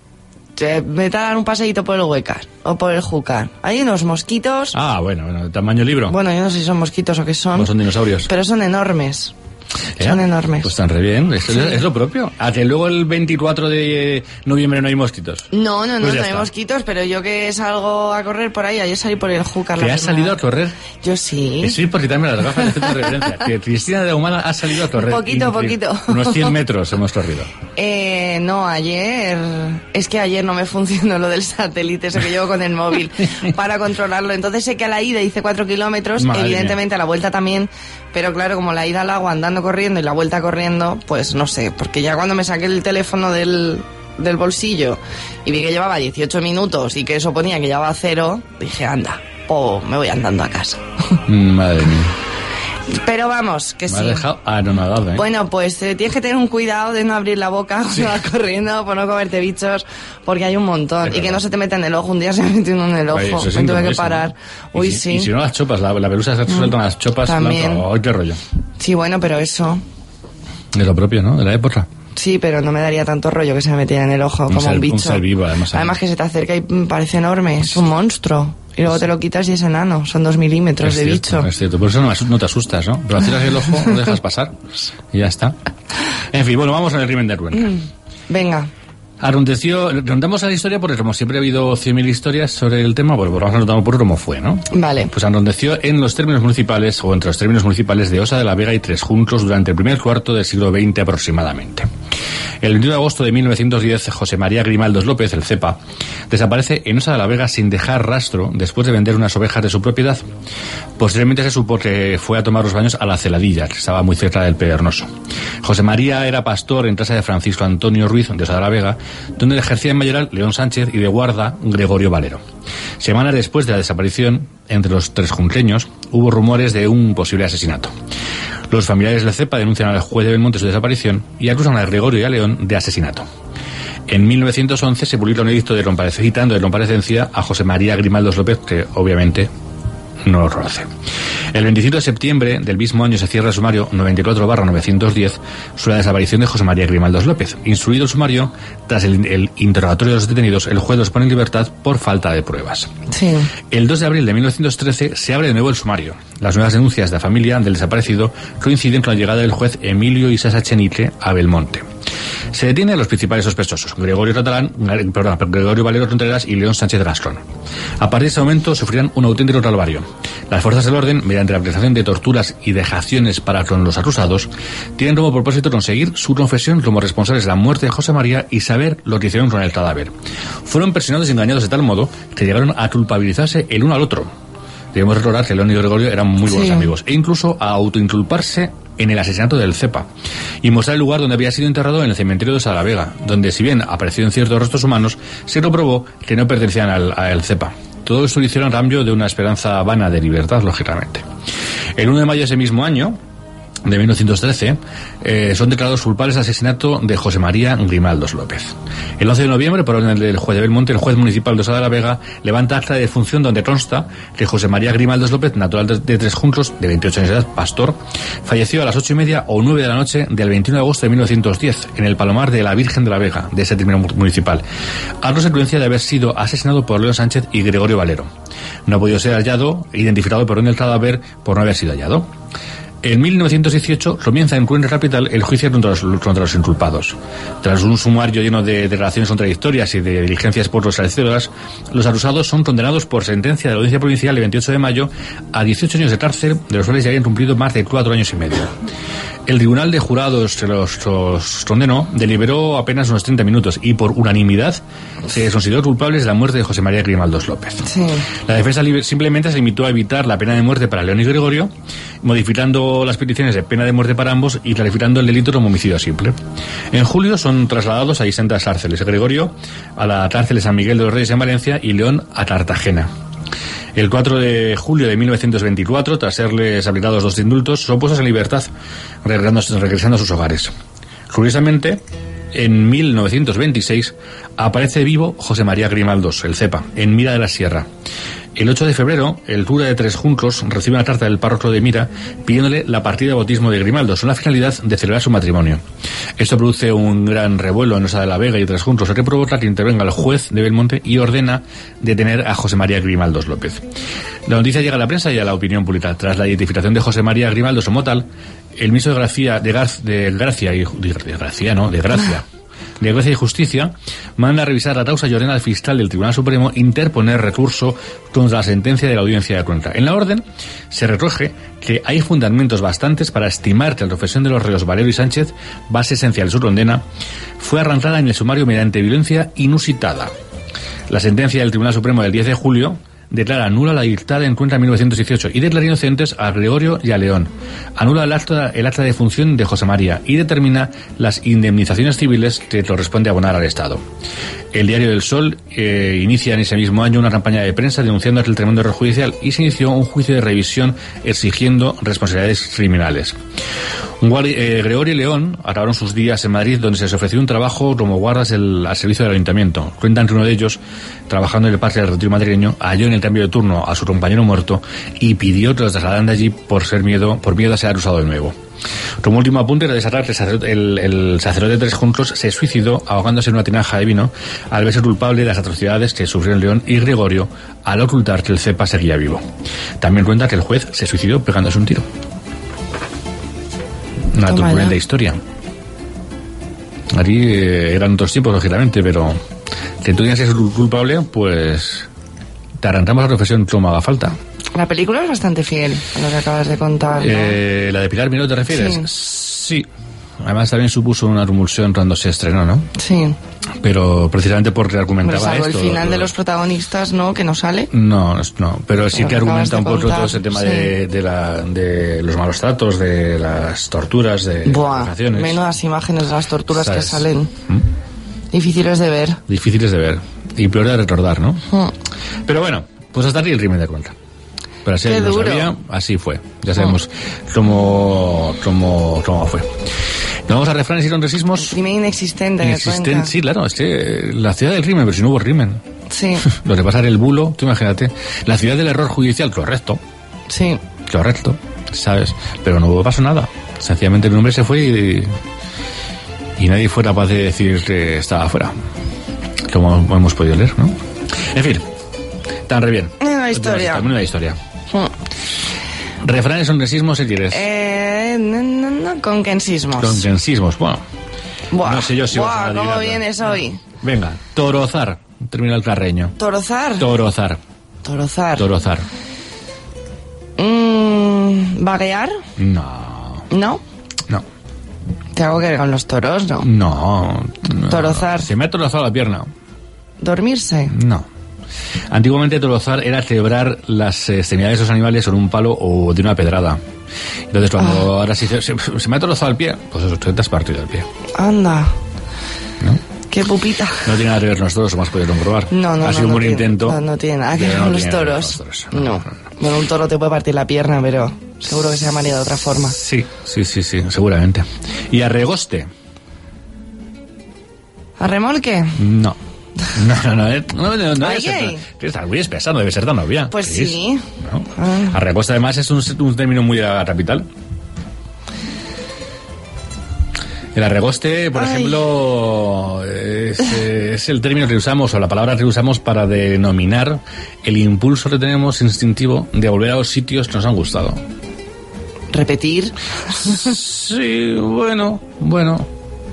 Te- Vete a dar un paseíto por el Huecar o por el Júcar. Hay unos mosquitos. Ah, bueno, bueno, tamaño libro. Bueno, yo no sé si son mosquitos o qué son. No son dinosaurios. Pero son enormes. ¿Eh? Son enormes. Pues están re bien, es, es lo propio. A que luego el veinticuatro de noviembre no hay mosquitos. No, no, no, Pues ya no hay está. mosquitos, pero yo que salgo a correr por ahí, ayer salí por el Júcar. ¿Que la has verdad. salido a correr? Yo sí. Sí, por quitarme las gafas de hacer una referencia. Que Cristina de Humana ha salido a correr. Poquito, Increíble. poquito. Unos cien metros hemos corrido. Eh, no, ayer... Es que ayer no me funcionó lo del satélite, ese que llevo con el móvil, para controlarlo. Entonces sé que a la ida hice cuatro kilómetros, Madre evidentemente a la vuelta también, pero claro, como la ida al agua andando corriendo y la vuelta corriendo, pues no sé, porque ya cuando me saqué el teléfono del, del bolsillo y vi que llevaba dieciocho minutos y que eso ponía que llevaba cero, dije, anda, oh, me voy andando a casa. Madre mía. Pero vamos, que Me sí. ha dejado anonadado, ¿eh? Bueno, pues eh, tienes que tener un cuidado de no abrir la boca cuando vas corriendo, por no comerte bichos, porque hay un montón. Es Y que verdad. no se te meta en el ojo. Un día se me metió uno en el ojo, Oye, eso es me tuve que incomodísimo, parar. ¿eh? Uy, y si, sí. Y si no las chopas, la, la pelusa se sueltan las chopas. También. la- ¡Ay, qué rollo! Sí, bueno, pero eso... Es lo propio, ¿no? De la época. Sí, pero no me daría tanto rollo que se me metiera en el ojo Un como ser- un bicho. un ser vivo, además. Además que se te acerca y mm, parece enorme, es un monstruo. Y luego te lo quitas y es enano, son dos milímetros Es de cierto, bicho. es cierto. Por eso no, asu- no te asustas, ¿no? Pero cierras el ojo, lo dejas pasar y ya está. En fin, bueno, vamos al crimen de Cuenca. Mm, venga. Aconteció, contamos a la historia porque como siempre ha habido cien mil historias sobre el tema, bueno, pues vamos a notar un poco cómo fue, ¿no? Vale. Pues aconteció en los términos municipales, o entre los términos municipales de Osa de la Vega y Tres Juntos durante el primer cuarto del siglo veinte aproximadamente. El veintiuno de agosto de mil novecientos diez, José María Grimaldos López, el Cepa, desaparece en Osa de la Vega sin dejar rastro después de vender unas ovejas de su propiedad. Posteriormente se supo que fue a tomar los baños a la Celadilla, que estaba muy cerca del Pedregoso. José María era pastor en casa de Francisco Antonio Ruiz de Osa de la Vega, donde ejercía en mayoral León Sánchez y de guarda Gregorio Valero. Semanas después de la desaparición, entre los tres junqueños, hubo rumores de un posible asesinato. Los familiares del Cepa denuncian al juez de Belmonte su desaparición y acusan a Gregorio y a León de asesinato. En mil novecientos once se publica un edicto de comparecencia, citando de comparecencia a José María Grimaldos López, que obviamente no lo conoce. El veinticinco de septiembre del mismo año se cierra el sumario noventa y cuatro barra novecientos diez sobre la desaparición de José María Grimaldos López. Instruido el sumario, tras el, el interrogatorio de los detenidos, el juez los pone en libertad por falta de pruebas. Sí. El dos de abril de mil novecientos trece se abre de nuevo el sumario. Las nuevas denuncias de la familia del desaparecido coinciden con la llegada del juez Emilio Isasa Chenique a Belmonte. Se detiene a los principales sospechosos, Gregorio Catalán, perdón, Gregorio Valero Contreras y León Sánchez Gascón. A partir de ese momento sufrirán un auténtico calvario. Las fuerzas del orden, mediante la aplicación de torturas y dejaciones para con los acusados, tienen como propósito conseguir su confesión como responsables de la muerte de José María y saber lo que hicieron con el cadáver. Fueron presionados y engañados de tal modo que llegaron a culpabilizarse el uno al otro. Debemos recordar que León y Gregorio eran muy buenos sí. amigos, e incluso a autoinculparse en el asesinato del Cepa, y mostrar el lugar donde había sido enterrado en el cementerio de Osa de la Vega, donde si bien aparecieron ciertos restos humanos, se comprobó que no pertenecían al, al Cepa. Todo esto lo hicieron a cambio de una esperanza vana de libertad, lógicamente. El uno de mayo de ese mismo año, de mil novecientos trece, eh, son declarados culpables de asesinato de José María Grimaldos López. El once de noviembre, por orden del juez de Belmonte, el juez municipal de Osa de la Vega levanta acta de defunción donde consta que José María Grimaldos López, natural de, de Tres Juncos, de veintiocho años de edad, pastor, falleció a las ocho y media o nueve de la noche del veintiuno de agosto de mil novecientos diez en el Palomar de la Virgen de la Vega, de ese término municipal, a consecuencia de haber sido asesinado por León Sánchez y Gregorio Valero. No ha podido ser hallado, identificado por orden del cadáver, por no haber sido hallado. En mil novecientos dieciocho comienza en Cuenca Capital el juicio contra los, contra los inculpados. Tras un sumario lleno de declaraciones contradictorias y de diligencias por los esclarecedoras, los acusados son condenados por sentencia de la Audiencia Provincial el veintiocho de mayo a dieciocho años de cárcel, de los cuales ya habían cumplido más de cuatro años y medio. El Tribunal de Jurados que los, los condenó deliberó apenas unos treinta minutos y por unanimidad se consideró culpables de la muerte de José María Grimaldos López. Sí. La defensa simplemente se limitó a evitar la pena de muerte para León y Gregorio, modificando las peticiones de pena de muerte para ambos y clarificando el delito como homicidio simple. En julio son trasladados a distintas cárceles. Gregorio a la cárcel de San Miguel de los Reyes en Valencia y León a Cartagena. El cuatro de julio de mil novecientos veinticuatro, tras serles aplicados dos indultos, son puestos en libertad, regresando, regresando a sus hogares. Curiosamente, en mil novecientos veintiséis aparece vivo José María Grimaldos, el Cepa, en Mira de la Sierra. El ocho de febrero, el cura de Tres Juncos recibe una carta del párroco de Mira pidiéndole la partida de bautismo de Grimaldos, con la finalidad de celebrar su matrimonio. Esto produce un gran revuelo en Osa de la Vega y Tres Juncos, lo que provoca que intervenga el juez de Belmonte y ordena detener a José María Grimaldos López. La noticia llega a la prensa y a la opinión pública. Tras la identificación de José María Grimaldos como tal, el ministro de Gracia, de, Gar, de Gracia y de, de Gracia, no, de Gracia. de Gracia y Justicia manda a revisar la causa y ordena al fiscal del Tribunal Supremo interponer recurso contra la sentencia de la Audiencia de Cuenca. En la orden se recoge que hay fundamentos bastantes para estimar que la confesión de los reos Valero y Sánchez, base esencial de su condena, fue arrancada en el sumario mediante violencia inusitada. La sentencia del Tribunal Supremo del diez de julio declara nula la dictada en Cuenca en mil novecientos dieciocho y declara inocentes a Gregorio y a León. Anula el acta, el acta de defunción de José María y determina las indemnizaciones civiles que corresponde abonar al Estado. El Diario del Sol eh, inicia en ese mismo año una campaña de prensa denunciando aquel tremendo error judicial y se inició un juicio de revisión exigiendo responsabilidades criminales. Un guardia, eh, Gregorio y León acabaron sus días en Madrid, donde se les ofreció un trabajo como guardas el, al servicio del ayuntamiento. Cuentan que uno de ellos, trabajando en el Parque del Retiro madrileño, halló en el cambio de turno a su compañero muerto y pidió que los trasladaran de allí por ser miedo, por miedo a ser acusado de nuevo. Como último apunte, era desatar que el, el sacerdote de Tres Juncos se suicidó ahogándose en una tinaja de vino al verse culpable de las atrocidades que sufrieron León y Gregorio al ocultar que el Cepa seguía vivo. También cuenta que el juez se suicidó pegándose un tiro. Una Toma turbulenta ya. historia. Aquí eh, eran otros tiempos, lógicamente, pero que tú digas que eres culpable, pues te arrancamos la profesión como haga falta. La película es bastante fiel a lo que acabas de contar, ¿no? Eh, ¿La de Pilar Miró te refieres? Sí. sí. Además también supuso una revulsión cuando se estrenó, ¿no? Sí. Pero precisamente porque argumentaba Pero salvo esto. el final lo- de los protagonistas, ¿no? Que no sale. No, no, pero sí Pero que lo acabas argumenta de un poco contar, todo ese tema sí. de, de, la, de los malos tratos, de las torturas, de Buah, las vejaciones. menudas imágenes de las torturas ¿Sabes? que salen. ¿Mm? Difíciles de ver. Difíciles de ver y peor de recordar, ¿no? Mm. Pero bueno, pues hasta aquí el crimen de Cuenca. Pero así Qué no duro. sabía, así fue. Ya sabemos cómo, cómo, cómo fue. Nos vamos a refranes y contrasismos. Crimen inexistente. de Inexisten- Cuenca. sí, claro, es que la ciudad del crimen, pero si no hubo crimen. Sí, Lo de pasar el bulo, tú imagínate. La ciudad del error judicial, correcto, sí. correcto, ¿sabes? Pero no pasó nada. Sencillamente el hombre se fue y, y nadie fue capaz de decir que estaba fuera. Como hemos podido leer, ¿no? En fin, tan re bien. Una historia. También una historia. Mm. Refranes son resismos, si quieres. Eh, no, no, no, con quensismos. Consensismos, bueno. Buah, No sé yo si vas a buah, ¿cómo adivinarlo. vienes hoy? Venga, torozar. Termina el carreño. Torozar. Torozar. Torozar. Torozar. Mm, ¿Vaguear? No. ¿No? No. ¿Te hago que ver con los toros? No. No. no. Torozar. Se me ha torozado la pierna. ¿Dormirse? No. Antiguamente torozar era celebrar las extremidades de los animales con un palo o de una pedrada. Entonces cuando Ah. ahora sí se, se, se me ha torozado el pie, pues eso, te has partido el pie. Anda. ¿No? Qué pupita. No tiene nada que ver con los toros, hemos podido comprobar. No, no, Ha no, sido un no buen tiene- intento. No, no tiene nada que pero ver no con los tiene nada que ver toros. con los toros. No. No, no, no. Bueno, un toro te puede partir la pierna, pero seguro que se llamaría de otra forma. Sí, sí, sí, sí, seguramente. ¿Y arregoste? ¿A remolque? No. No, no, no, eh, no, no, no debe Ay, ser gay. tan- que estar muy espesa, no debe ser tan novia. Pues sí. ¿No? Ah. Arregoste además es un, un término muy de la capital. El arregoste, por Ay. ejemplo, es, es el término que usamos, o la palabra que usamos para denominar el impulso que tenemos instintivo de volver a los sitios que nos han gustado. ¿Repetir? Sí, bueno, bueno.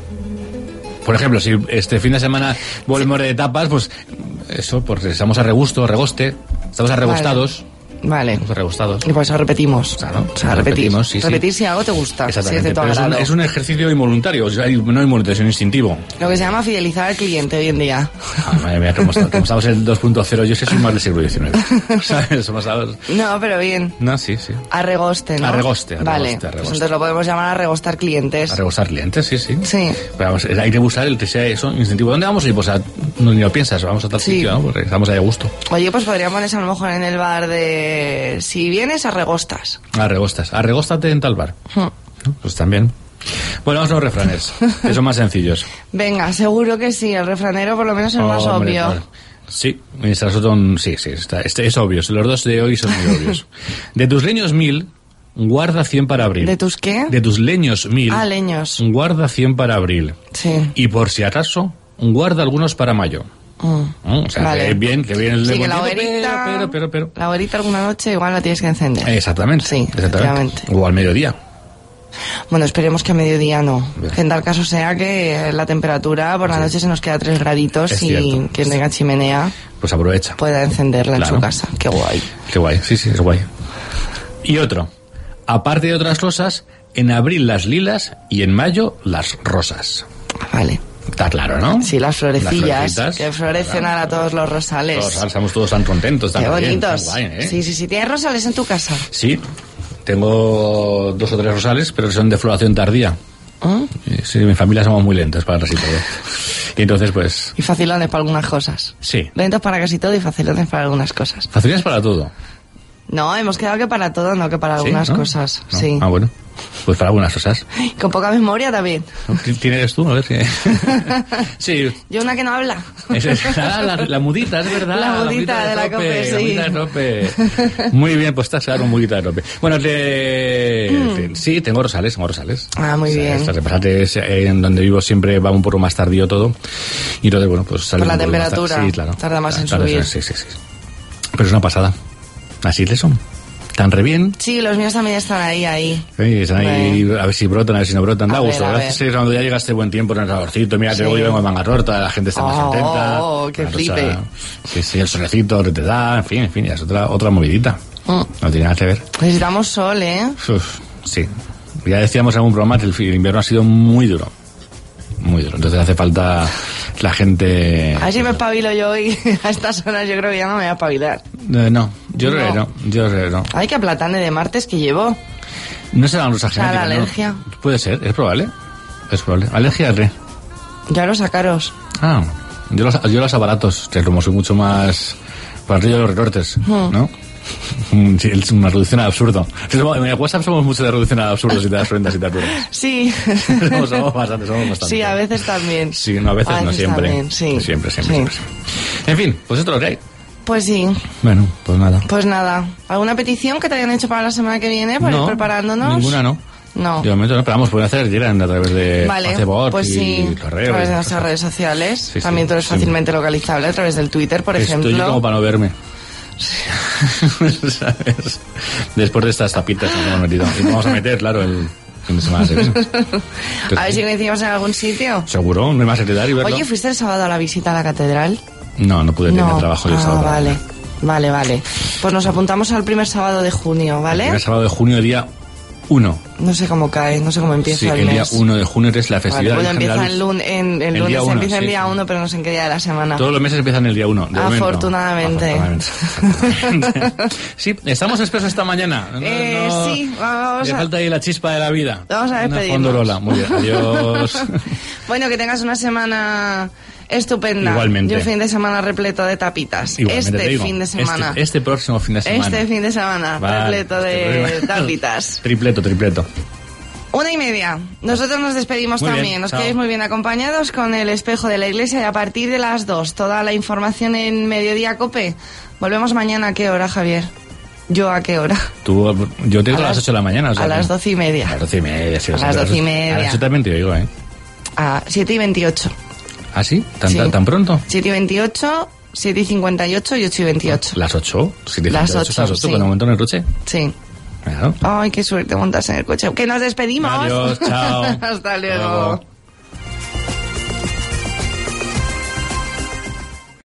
Por ejemplo, si este fin de semana volvemos de tapas, pues eso, porque estamos a regusto, a regoste, estamos arregostados. Vale. Estamos arregostados. Y por eso repetimos. Claro, O sea, repetir. repetimos, sí, sí. repetir si algo te gusta. Si es Exactamente. de tu Pero es, un, agrado. es un ejercicio involuntario, o sea, no involuntario, sino instintivo. Lo que se llama fidelizar al cliente hoy en día. Ah, madre mía, como, está- como estamos en el dos punto cero, yo sé que soy más del siglo diecinueve. ¿Sabes? Somos a- No, pero bien. No, sí, sí. Arregoste, ¿no? Arregoste, arregoste, Vale. arregoste. Pues entonces lo podemos llamar arregostar clientes. Arregostar clientes, sí, sí. Sí. Pero vamos, hay que buscar el que sea eso, instintivo. ¿Dónde vamos? Y pues a, no, ni lo piensas, vamos a tal Sí. sitio, ¿no? Porque estamos ahí a gusto. Oye, pues podríamos ponerse a lo mejor en el bar de... Si vienes, arregostas. Arregostas. Arregóstate en tal bar. Hmm. ¿No? Pues también. Bueno, vamos a los refranes, que son más sencillos. Venga, seguro que sí. El refranero por lo menos es el más Hombre, obvio. claro. Sí, mientras son, sí, sí, está, este es obvio. Los dos de hoy son muy obvios. De tus leños mil, guarda cien para abril. ¿De tus qué? De tus leños mil, Ah, leños. guarda cien para abril. Sí. Y por si acaso, guarda algunos para mayo. Mm. ¿No? O sea, Vale. que bien, que bien el Sí, de que la buen tiempo, hoguerita... pero, pero, pero, La hoguerita alguna noche igual la tienes que encender. pero. Exactamente. Sí, exactamente. efectivamente. O al mediodía. Bueno, esperemos que a mediodía no. Bien. Que en tal caso sea que la temperatura por la Sí. noche se nos queda tres graditos Es y cierto. quien tenga chimenea Pues aprovecha. pueda encenderla Claro. en su casa. Qué guay. Qué guay, sí, sí, es guay. Y otro. Aparte de otras cosas, en abril las lilas y en mayo las rosas. Vale. Está claro, ¿no? Sí, las florecillas florecitas, que florecen claro. ahora todos los rosales. Todos, estamos todos tan contentos, tan Qué bien, bonitos. tan guay, ¿eh? Sí, sí, sí. ¿Tienes rosales en tu casa? Sí, tengo dos o tres rosales, pero son de floración tardía. ¿Mm? Y sí, mi familia somos muy lentos para casi todo. Y entonces, pues, Y facilones para algunas cosas. sí. Lentos para casi todo y facilones para algunas cosas. Facilidades para todo. No, hemos quedado que para todo, no que para ¿Sí? algunas ¿No? cosas. No. Sí. Ah, bueno. Pues para algunas cosas. Con poca memoria también. ¿Tienes tú? A ver si... Sí. Yo una que no habla. Es, es- ah, la, la mudita, es verdad. La mudita de la Cope, sí. La mudita de Cope. Muy bien, pues estás claro, mudita de Cope. Bueno, te, te- sí, tengo rosales, tengo rosales. Ah, muy bien. Lo que pasa es que eh, en donde vivo siempre va un poco más tardío todo. Y entonces, bueno, pues sale Por la un poco más temperatura, tar- Sí, claro. tarda más en Tarda- subir. Sí, sí, sí. Pero es una pasada. Así es eso. Tan re bien. Sí, los míos también están ahí, ahí. Sí, están ahí, a ver si brotan, a ver si no brotan. Da A ver, gusto. a A ver. veces cuando ya llega este buen tiempo en el calorcito, mira, Sí. te hoy vengo en manga corta, la gente está más Oh, contenta. oh, qué La flipe. rosa- Sí, sí, el solecito que te da, en fin, en fin, ya es otra, otra movidita. Mm. No tiene nada que ver. Necesitamos sol, ¿eh? Uf, sí. Ya decíamos en algún programa que el, el invierno ha sido muy duro. Muy duro. Entonces hace falta la gente... A ver si me espabilo yo hoy. A estas horas yo creo que ya no me voy a espabilar. Eh, no, yo creo No. que no. Yo creo que no. Ay, que aplatane de martes que llevo. No será una cosa sea, genética, la ¿no? alergia. Puede ser, es probable. Es probable. ¿Alergia a qué? Ya lo sacaros. Ah, yo los, yo los aparatos, que como soy mucho más para el río de los recortes, Hmm. ¿no? Mm, sí, es una reducción al absurdo. En el WhatsApp somos mucho de reducción al absurdo, si te das cuenta, si te acuerdas. Sí. somos, somos bastante, somos bastante. Sí, a veces también. Sí, no, a veces, A no veces siempre. también, sí. Siempre, siempre, Sí. siempre, siempre. En fin, pues esto es lo que hay. Pues sí. Bueno, pues nada. Pues nada. ¿Alguna petición que te hayan hecho para la semana que viene? Para No, ir preparándonos. ninguna no. No. De momento no, pero vamos, pueden hacer llegan a través de Vale, Facebook pues y sí, correo. a través y de nuestras cosas. redes sociales. Sí, sí, También tú eres sí. fácilmente localizable a través del Twitter, por Estoy ejemplo. yo como para no verme. ¿Sabes? Después de estas tapitas que nos hemos metido. Y nos vamos a meter, claro, el fin de semana. ¿sí? A ver si coincidimos en algún sitio. Seguro, no hay más secretario, ¿verdad? Oye, ¿fuiste el sábado a la visita a la catedral? No, no pude tener No. trabajo yo Ah, sábado. vale. Vale, vale. Pues nos apuntamos al primer sábado de junio, ¿vale? El sábado de junio, día uno. No sé cómo cae, no sé cómo empieza Sí, el, el día mes. uno de junio es la Vale, festividad. bueno, de la Virgen de empieza la el Luz. lunes, en, el El lunes día uno, empieza el sí, día sí. uno, pero no sé en qué día de la semana. Todos los meses empiezan el día uno. de momento. Afortunadamente. Afortunadamente. Sí, estamos expresos esta mañana. No, Eh, no- sí, vamos Le a- falta ahí la chispa de la vida. Vamos a Una despedirnos. fondorola. Muy bien, adiós. Bueno, que tengas una semana estupenda. Igualmente. Y un fin de semana repleto de tapitas. Igualmente te este digo. fin de semana. Este, este próximo fin de semana. Este fin de semana, Vale, repleto de este- tapitas. Tripleto, tripleto. Una y media. Nosotros nos despedimos Muy bien, también. Os chao. quedáis muy bien acompañados con el espejo de la iglesia y a partir de las dos, toda la información en Mediodía Cope. Volvemos mañana. ¿A qué hora, Javier? ¿Yo a qué hora? Tú, yo te digo A a las las- ocho de la mañana. O sea, a las que- doce y media. A las doce y media, sí. A o sea, las que doce y media. A las ocho también te digo, ¿eh? A siete y veintiocho. ¿Ah, sí? ¿Tan, Sí. tan, tan pronto? siete y veintiocho, siete y cincuenta y ocho y ocho y veintiocho. ¿Las ocho? Sí, te- Las te- ocho, Las ocho, sí. cuando monto en el coche. Sí. Claro. Ay, qué suerte montarse en el coche. Que nos despedimos. Adiós, chao. Hasta luego. Hasta luego.